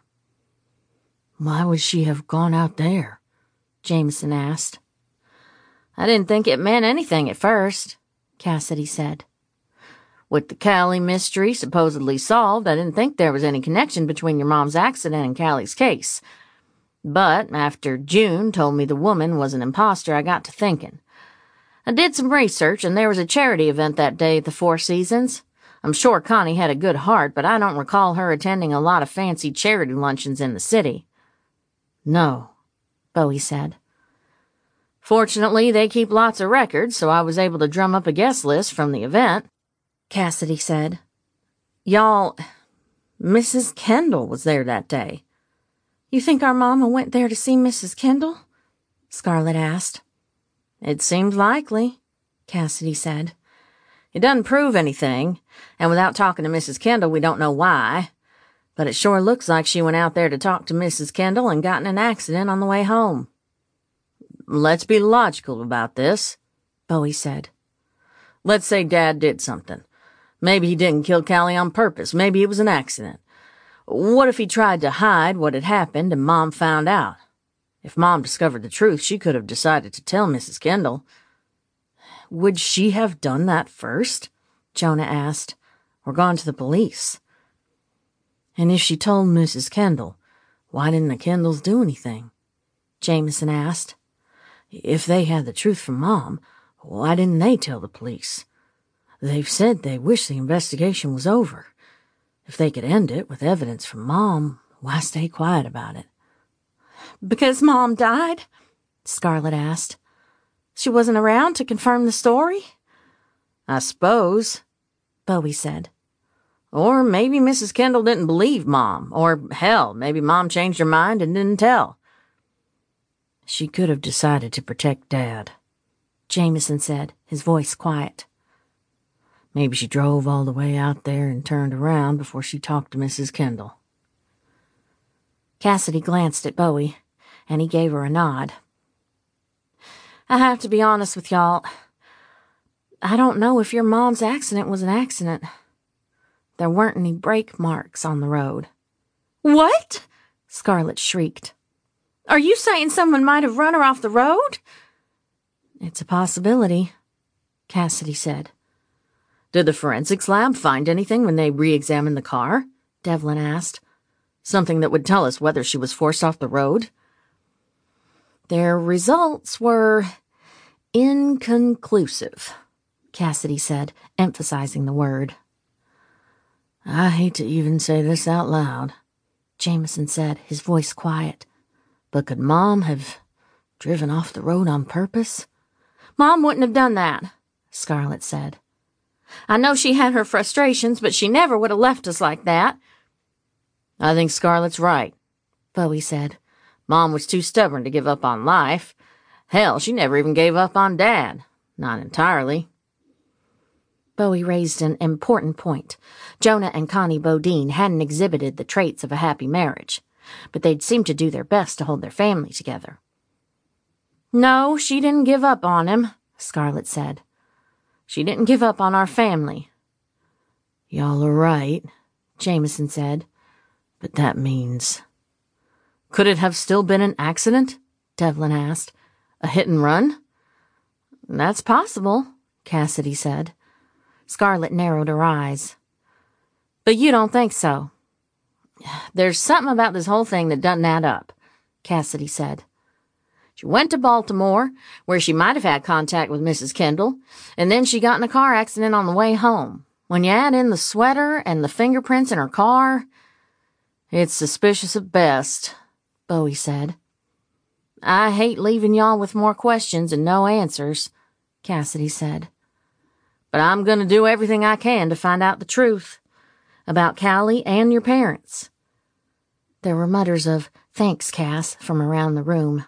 Why would she have gone out there? Jameson asked. I didn't think it meant anything at first, Cassidy said. With the Callie mystery supposedly solved, I didn't think there was any connection between your mom's accident and Callie's case. But after June told me the woman was an imposter, I got to thinking. I did some research, and there was a charity event that day at the Four Seasons. I'm sure Connie had a good heart, but I don't recall her attending a lot of fancy charity luncheons in the city. No, Bowie said. Fortunately, they keep lots of records, so I was able to drum up a guest list from the event. Cassidy said. Y'all, Missus Kendall was there that day. You think our mama went there to see Missus Kendall? Scarlett asked. It seemed likely, Cassidy said. It doesn't prove anything, and without talking to Missus Kendall, we don't know why. But it sure looks like she went out there to talk to Missus Kendall and got in an accident on the way home. Let's be logical about this, Bowie said. Let's say Dad did something. Maybe he didn't kill Callie on purpose. Maybe it was an accident. What if he tried to hide what had happened and Mom found out? If Mom discovered the truth, she could have decided to tell Missus Kendall. Would she have done that first? Jonah asked. Or gone to the police? And if she told Missus Kendall, why didn't the Kendalls do anything? Jameson asked. If they had the truth from Mom, why didn't they tell the police? They've said they wish the investigation was over. If they could end it with evidence from Mom, why stay quiet about it? Because Mom died? Scarlett asked. She wasn't around to confirm the story? I suppose, Bowie said. Or maybe Missus Kendall didn't believe Mom, or hell, maybe Mom changed her mind and didn't tell. She could have decided to protect Dad, Jameson said, his voice quiet. Maybe she drove all the way out there and turned around before she talked to Missus Kendall. Cassidy glanced at Bowie, and he gave her a nod. I have to be honest with y'all. I don't know if your Mom's accident was an accident. There weren't any brake marks on the road. What? Scarlett shrieked. Are you saying someone might have run her off the road? It's a possibility, Cassidy said. Did the forensics lab find anything when they re-examined the car? Devlin asked. Something that would tell us whether she was forced off the road? Their results were inconclusive, Cassidy said, emphasizing the word. I hate to even say this out loud, Jameson said, his voice quiet. But could Mom have driven off the road on purpose? Mom wouldn't have done that, Scarlett said. I know she had her frustrations, but she never would have left us like that. I think Scarlett's right, Bowie said. Mom was too stubborn to give up on life. Hell, she never even gave up on Dad. Not entirely. Bowie raised an important point. Jonah and Connie Bodine hadn't exhibited the traits of a happy marriage, but they'd seemed to do their best to hold their family together. No, she didn't give up on him, Scarlett said. She didn't give up on our family. Y'all are right, Jameson said, but that means... Could it have still been an accident? Devlin asked. A hit and run? That's possible, Cassidy said. Scarlett narrowed her eyes. But you don't think so. There's something about this whole thing that doesn't add up, Cassidy said. She went to Baltimore, where she might have had contact with Missus Kendall, and then she got in a car accident on the way home. When you add in the sweater and the fingerprints in her car, it's suspicious at best, Bowie said. I hate leaving y'all with more questions and no answers, Cassidy said. But I'm going to do everything I can to find out the truth about Callie and your parents. There were mutters of, thanks, Cass, from around the room.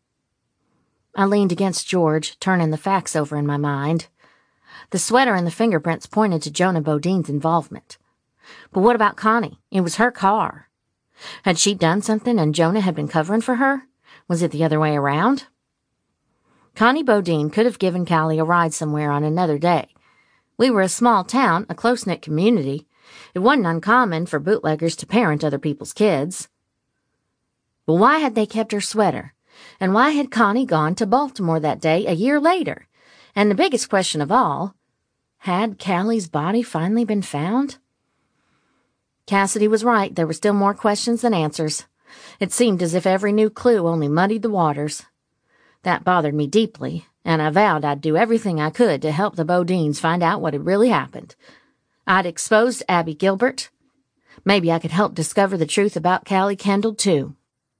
I leaned against George, turning the facts over in my mind. The sweater and the fingerprints pointed to Jonah Bodine's involvement. But what about Connie? It was her car. Had she done something and Jonah had been covering for her? Was it the other way around? Connie Bodine could have given Callie a ride somewhere on another day. We were a small town, a close-knit community. It wasn't uncommon for bootleggers to parent other people's kids. But why had they kept her sweater? And why had Connie gone to Baltimore that day a year later? And the biggest question of all, had Callie's body finally been found? Cassidy was right. There were still more questions than answers. It seemed as if every new clue only muddied the waters. That bothered me deeply, and I vowed I'd do everything I could to help the Bodines find out what had really happened. I'd exposed Abby Gilbert. Maybe I could help discover the truth about Callie Kendall, too.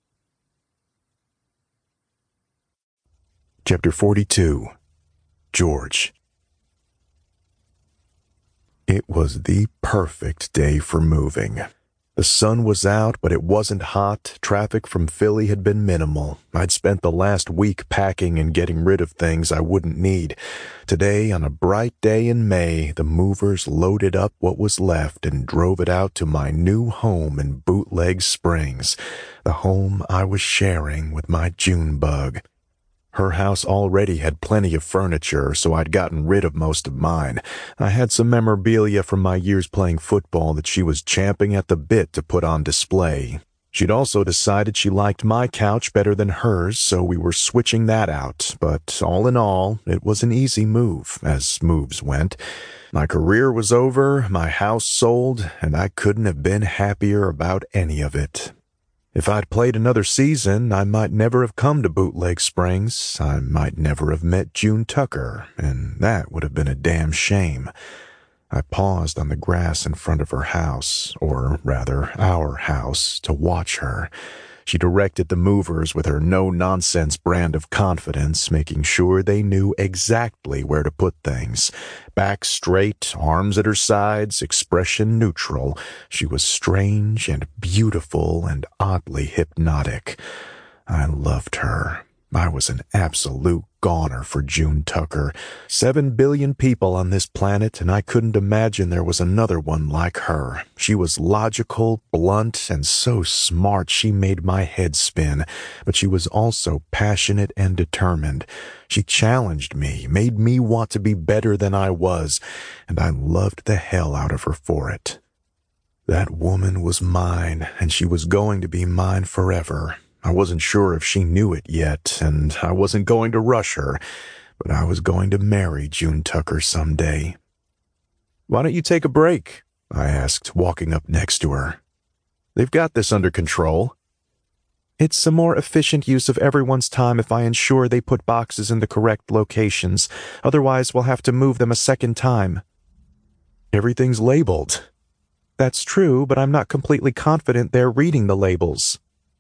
Chapter forty-two. George. It was the perfect day for moving. The sun was out, but it wasn't hot. Traffic from Philly had been minimal. I'd spent the last week packing and getting rid of things I wouldn't need. Today, on a bright day in May, the movers loaded up what was left and drove it out to my new home in Bootleg Springs, the home I was sharing with my Junebug. Her house already had plenty of furniture, so I'd gotten rid of most of mine. I had some memorabilia from my years playing football that she was champing at the bit to put on display. She'd also decided she liked my couch better than hers, so we were switching that out. But all in all, it was an easy move, as moves went. My career was over, my house sold, and I couldn't have been happier about any of it. If I'd played another season, I might never have come to Bootleg Springs. I might never have met June Tucker, and that would have been a damn shame. I paused on the grass in front of her house, or rather, our house, to watch her. She directed the movers with her no-nonsense brand of confidence, making sure they knew exactly where to put things. Back straight, arms at her sides, expression neutral. She was strange and beautiful and oddly hypnotic. I loved her. I was an absolute goner for June Tucker. Seven billion people on this planet, and I couldn't imagine there was another one like her. She was logical, blunt, and so smart she made my head spin, but she was also passionate and determined. She challenged me, made me want to be better than I was, and I loved the hell out of her for it. That woman was mine, and she was going to be mine forever. I wasn't sure if she knew it yet, and I wasn't going to rush her, but I was going to marry June Tucker someday. "Why don't you take a break?" I asked, walking up next to her. "They've got this under control." "It's a more efficient use of everyone's time if I ensure they put boxes in the correct locations. Otherwise, we'll have to move them a second time." "Everything's labeled." "That's true, but I'm not completely confident they're reading the labels."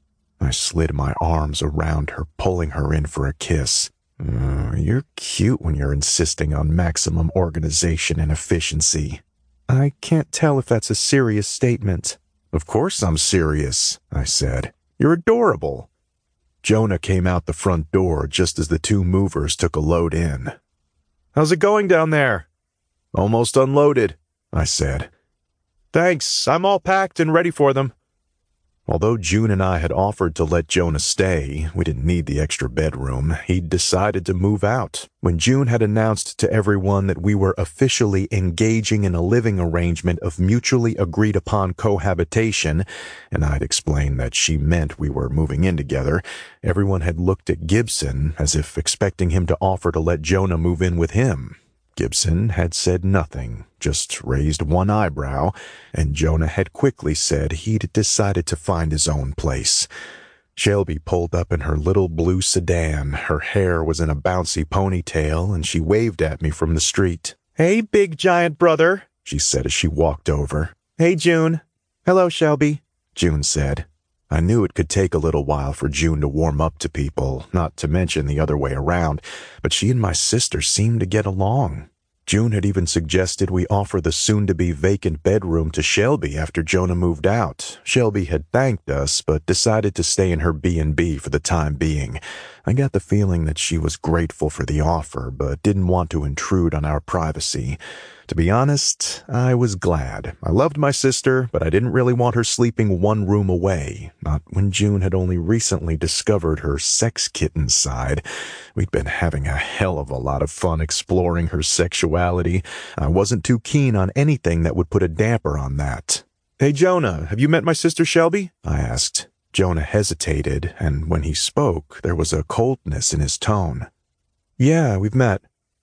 I slid my arms around her, pulling her in for a kiss. Uh, you're cute when you're insisting on maximum organization and efficiency. "I can't tell if that's a serious statement." "Of course I'm serious," I said. "You're adorable." Jonah came out the front door just as the two movers took a load in. "How's it going down there?" "Almost unloaded," I said. "Thanks, I'm all packed and ready for them." Although June and I had offered to let Jonah stay, we didn't need the extra bedroom, he'd decided to move out. When June had announced to everyone that we were officially engaging in a living arrangement of mutually agreed-upon cohabitation, and I'd explained that she meant we were moving in together, everyone had looked at Gibson as if expecting him to offer to let Jonah move in with him. Gibson had said nothing, just raised one eyebrow, and Jonah had quickly said he'd decided to find his own place. Shelby pulled up in her little blue sedan. Her hair was in a bouncy ponytail, and she waved at me from the street. "Hey, big giant brother," she said as she walked over. "Hey, June." "Hello, Shelby," June said. I knew it could take a little while for June to warm up to people, not to mention the other way around, but she and my sister seemed to get along. June had even suggested we offer the soon-to-be vacant bedroom to Shelby after Jonah moved out. Shelby had thanked us, but decided to stay in her B and B for the time being. I got the feeling that she was grateful for the offer, but didn't want to intrude on our privacy. To be honest, I was glad. I loved my sister, but I didn't really want her sleeping one room away, not when June had only recently discovered her sex kitten side. We'd been having a hell of a lot of fun exploring her sexuality. I wasn't too keen on anything that would put a damper on that. "Hey, Jonah, have you met my sister Shelby?" I asked. Jonah hesitated, and when he spoke, there was a coldness in his tone. "Yeah, we've met."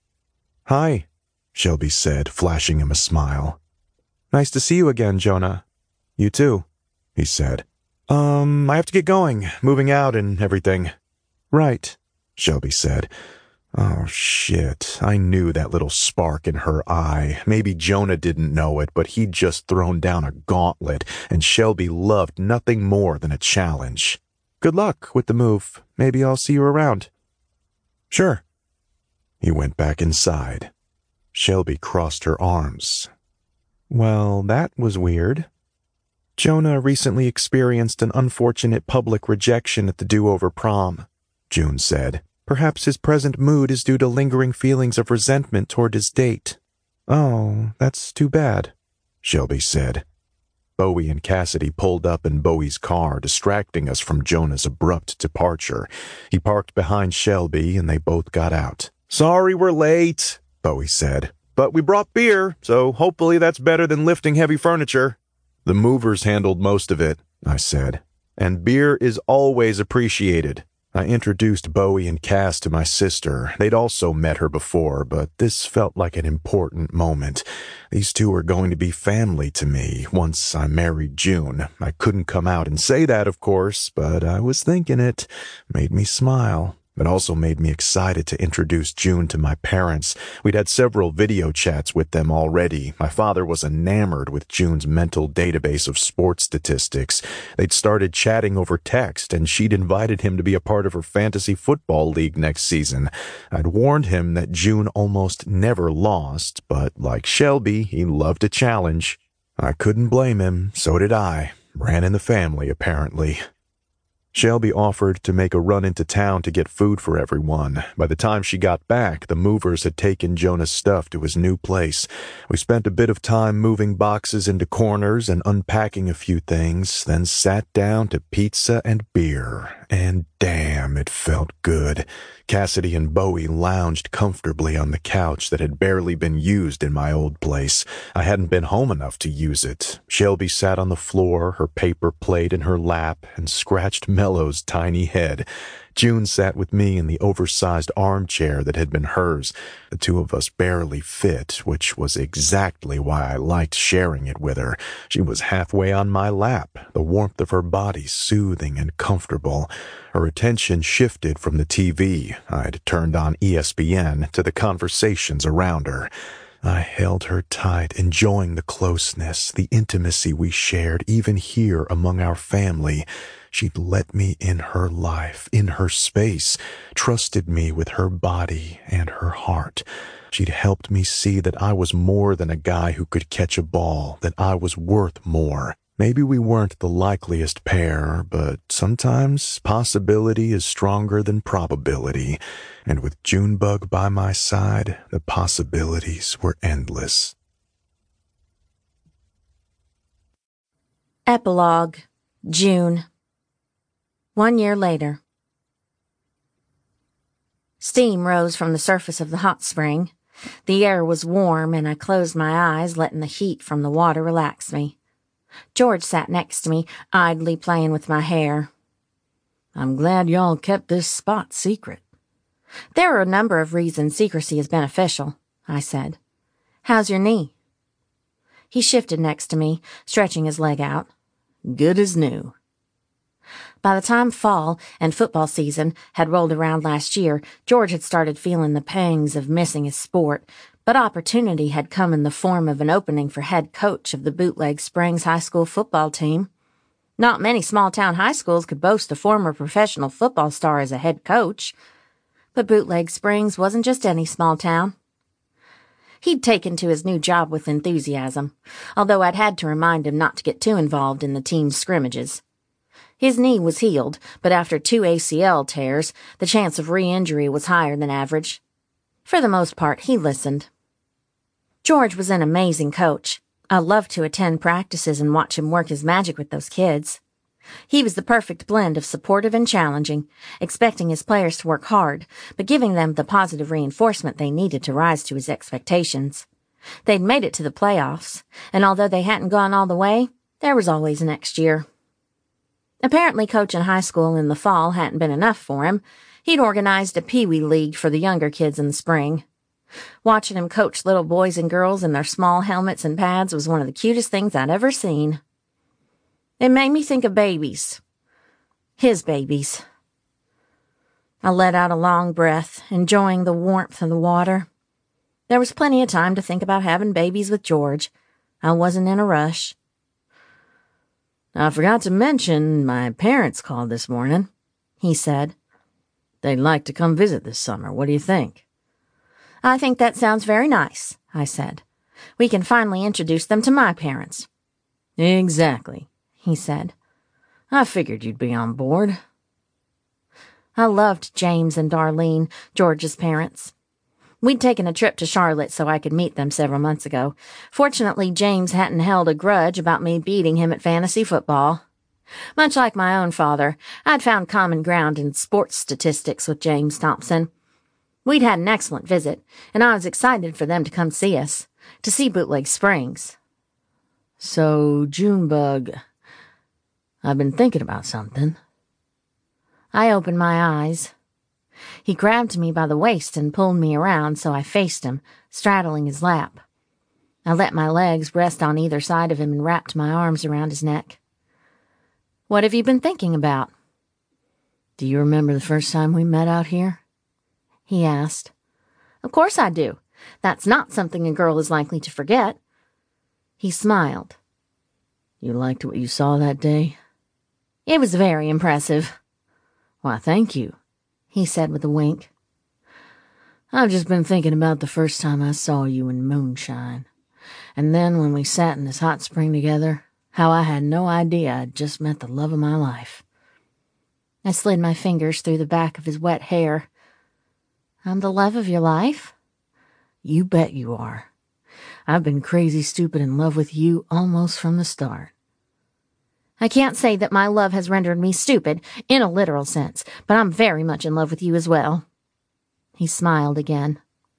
"Hi," Shelby said, flashing him a smile. "Nice to see you again, Jonah." "You too," he said. Um, I have to get going, moving out and everything." "Right," Shelby said. Oh, shit. I knew that little spark in her eye. Maybe Jonah didn't know it, but he'd just thrown down a gauntlet, and Shelby loved nothing more than a challenge. "Good luck with the move. Maybe I'll see you around." "Sure." He went back inside. Shelby crossed her arms. "Well, that was weird. Jonah recently experienced an unfortunate public rejection at the do-over prom," June said. "Perhaps his present mood is due to lingering feelings of resentment toward his date." "Oh, that's too bad," Shelby said. Bowie and Cassidy pulled up in Bowie's car, distracting us from Jonah's abrupt departure. He parked behind Shelby, and they both got out. "Sorry we're late," Bowie said. "But we brought beer, so hopefully that's better than lifting heavy furniture." "The movers handled most of it," I said. "And beer is always appreciated." I introduced Bowie and Cass to my sister. They'd also met her before, but this felt like an important moment. These two were going to be family to me once I married June. I couldn't come out and say that, of course, but I was thinking it. Made me smile. It also made me excited to introduce June to my parents. We'd had several video chats with them already. My father was enamored with June's mental database of sports statistics. They'd started chatting over text, and she'd invited him to be a part of her fantasy football league next season. I'd warned him that June almost never lost, but like Shelby, he loved a challenge. I couldn't blame him, so did I. Ran in the family, apparently. Shelby offered to make a run into town to get food for everyone. By the time she got back, the movers had taken Jonah's stuff to his new place. We spent a bit of time moving boxes into corners and unpacking a few things, then sat down to pizza and beer. And damn, it felt good. Cassidy and Bowie lounged comfortably on the couch that had barely been used in my old place. I hadn't been home enough to use it. Shelby sat on the floor, her paper plate in her lap, and scratched Mellow's tiny head. June sat with me in the oversized armchair that had been hers. The two of us barely fit, which was exactly why I liked sharing it with her. She was halfway on my lap, the warmth of her body soothing and comfortable. Her attention shifted from the T V. I'd turned on E S P N to the conversations around her. I held her tight, enjoying the closeness, the intimacy we shared, even here among our family. She'd let me in her life, in her space, trusted me with her body and her heart. She'd helped me see that I was more than a guy who could catch a ball, that I was worth more. Maybe we weren't the likeliest pair, but sometimes possibility is stronger than probability, and with Junebug by my side, the possibilities were endless. Epilogue, June. One year later. Steam rose from the surface of the hot spring. The air was warm, and I closed my eyes, letting the heat from the water relax me. George sat next to me, idly playing with my hair. "I'm glad y'all kept this spot secret." "There are a number of reasons secrecy is beneficial," I said. "How's your knee?" He shifted next to me, stretching his leg out. "Good as new." By the time fall and football season had rolled around last year, George had started feeling the pangs of missing his sport, but opportunity had come in the form of an opening for head coach of the Bootleg Springs High School football team. Not many small-town high schools could boast a former professional football star as a head coach, but Bootleg Springs wasn't just any small town. He'd taken to his new job with enthusiasm, although I'd had to remind him not to get too involved in the team's scrimmages. His knee was healed, but after two A C L tears, the chance of re-injury was higher than average. For the most part, he listened. George was an amazing coach. I loved to attend practices and watch him work his magic with those kids. He was the perfect blend of supportive and challenging, expecting his players to work hard, but giving them the positive reinforcement they needed to rise to his expectations. They'd made it to the playoffs, and although they hadn't gone all the way, there was always next year. Apparently coaching high school in the fall hadn't been enough for him. He'd organized a peewee league for the younger kids in the spring. Watching him coach little boys and girls in their small helmets and pads was one of the cutest things I'd ever seen. It made me think of babies. His babies. I let out a long breath, enjoying the warmth of the water. There was plenty of time to think about having babies with George. I wasn't in a rush. "I forgot to mention my parents called this morning," he said. "They'd like to come visit this summer. What do you think?" "I think that sounds very nice," I said. "We can finally introduce them to my parents." "Exactly," he said. "I figured you'd be on board." I loved James and Darlene, George's parents. We'd taken a trip to Charlotte so I could meet them several months ago. Fortunately, James hadn't held a grudge about me beating him at fantasy football. Much like my own father, I'd found common ground in sports statistics with James Thompson. We'd had an excellent visit, and I was excited for them to come see us, to see Bootleg Springs. So, Junebug, I've been thinking about something. I opened my eyes. He grabbed me by the waist and pulled me around so I faced him, straddling his lap. I let my legs rest on either side of him and wrapped my arms around his neck. What have you been thinking about? Do you remember the first time we met out here? He asked. Of course I do. That's not something a girl is likely to forget. He smiled. You liked what you saw that day? It was very impressive. Why, thank you, he said with a wink. I've just been thinking about the first time I saw you in moonshine. And then when we sat in this hot spring together, how I had no idea I'd just met the love of my life. I slid my fingers through the back of his wet hair. I'm the love of your life? You bet you are. I've been crazy stupid in love with you almost from the start. I can't say that my love has rendered me stupid, in a literal sense, but I'm very much in love with you as well. He smiled again.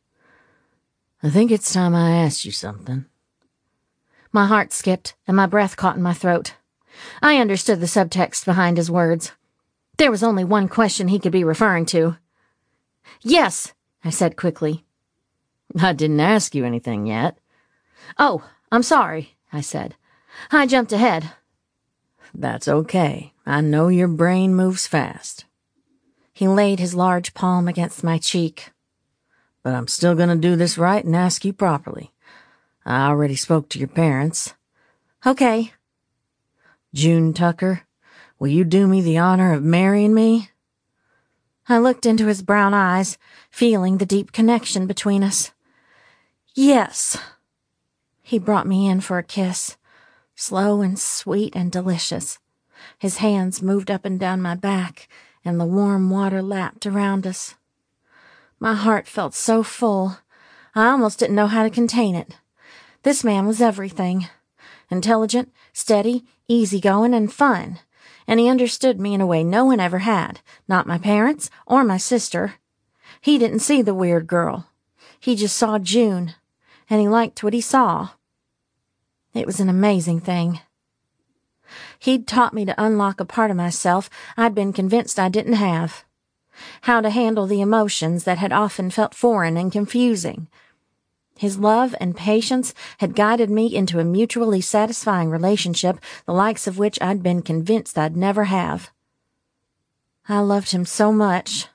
I think it's time I asked you something. My heart skipped, and my breath caught in my throat. I understood the subtext behind his words. There was only one question he could be referring to. Yes, I said quickly. I didn't ask you anything yet. Oh, I'm sorry, I said. I jumped ahead. That's okay. I know your brain moves fast. He laid his large palm against my cheek. But I'm still going to do this right and ask you properly. I already spoke to your parents. Okay. June Tucker, will you do me the honor of marrying me? I looked into his brown eyes, feeling the deep connection between us. Yes. He brought me in for a kiss, slow and sweet and delicious. His hands moved up and down my back, and the warm water lapped around us. My heart felt so full, I almost didn't know how to contain it. This man was everything. Intelligent, steady, easygoing, and fun. And he understood me in a way no one ever had, not my parents or my sister. He didn't see the weird girl. He just saw June, and he liked what he saw. It was an amazing thing. He'd taught me to unlock a part of myself I'd been convinced I didn't have. How to handle the emotions that had often felt foreign and confusing. His love and patience had guided me into a mutually satisfying relationship, the likes of which I'd been convinced I'd never have. I loved him so much.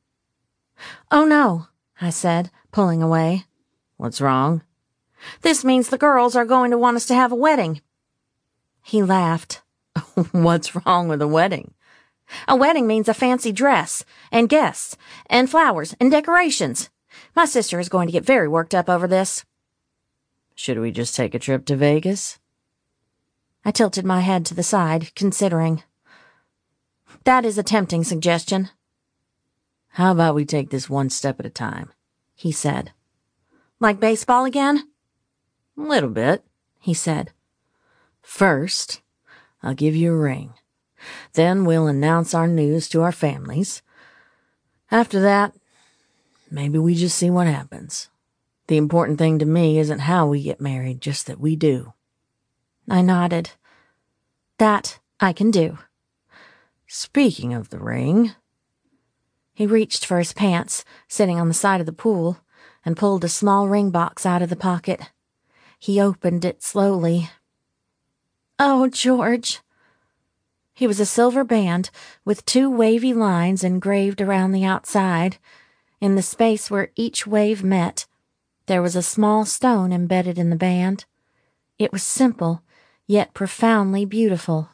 Oh, no, I said, pulling away. What's wrong? This means the girls are going to want us to have a wedding. He laughed. What's wrong with a wedding? A wedding means a fancy dress, and guests, and flowers, and decorations. My sister is going to get very worked up over this. Should we just take a trip to Vegas? I tilted my head to the side, considering. That is a tempting suggestion. How about we take this one step at a time? He said. Like baseball again? A little bit, he said. First, I'll give you a ring. Then we'll announce our news to our families. After that, maybe we just see what happens. The important thing to me isn't how we get married, just that we do. I nodded. That I can do. Speaking of the ring... He reached for his pants, sitting on the side of the pool, and pulled a small ring box out of the pocket. He opened it slowly. Oh, George. He was a silver band with two wavy lines engraved around the outside. In the space where each wave met, there was a small stone embedded in the band. It was simple, yet profoundly beautiful.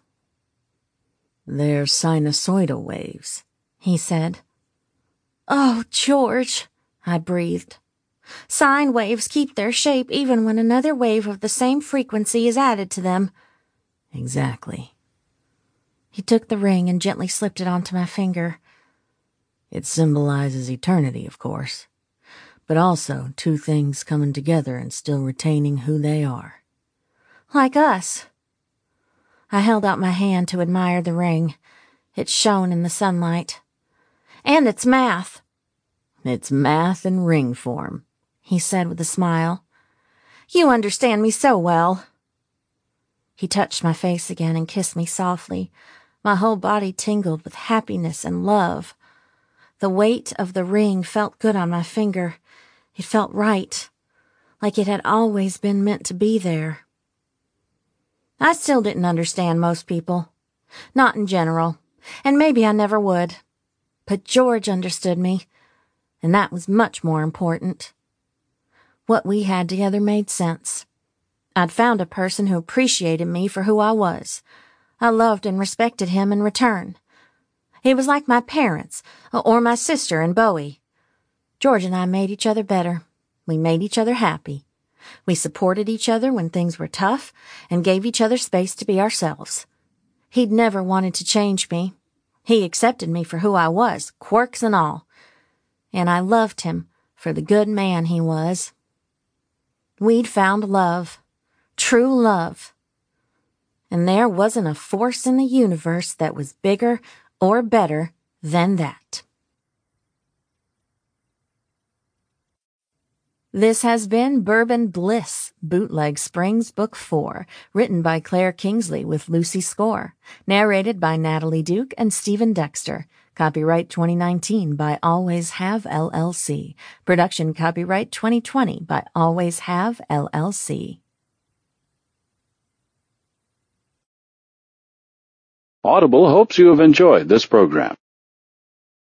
They're sinusoidal waves, he said. Oh, George, I breathed. Sine waves keep their shape even when another wave of the same frequency is added to them. Exactly. He took the ring and gently slipped it onto my finger. It symbolizes eternity, of course. but also two things coming together and still retaining who they are. Like us. I held out my hand to admire the ring. It shone in the sunlight. And it's math. It's math in ring form, he said with a smile. You understand me so well. He touched my face again and kissed me softly. My whole body tingled with happiness and love. The weight of the ring felt good on my finger. It felt right, like it had always been meant to be there. I still didn't understand most people. Not in general, and maybe I never would. But George understood me, and that was much more important. What we had together made sense. I'd found a person who appreciated me for who I was. I loved and respected him in return. He was like my parents, or my sister and Bowie. George and I made each other better. We made each other happy. We supported each other when things were tough and gave each other space to be ourselves. He'd never wanted to change me. He accepted me for who I was, quirks and all. And I loved him for the good man he was. We'd found love. True love. And there wasn't a force in the universe that was bigger or better than that. This has been Bourbon Bliss, Bootleg Springs Book four, written by Claire Kingsley with Lucy Score, narrated by Natalie Duke and Stephen Dexter. Copyright twenty nineteen by Always Have L L C. Production copyright twenty twenty by Always Have L L C. Audible hopes you have enjoyed this program.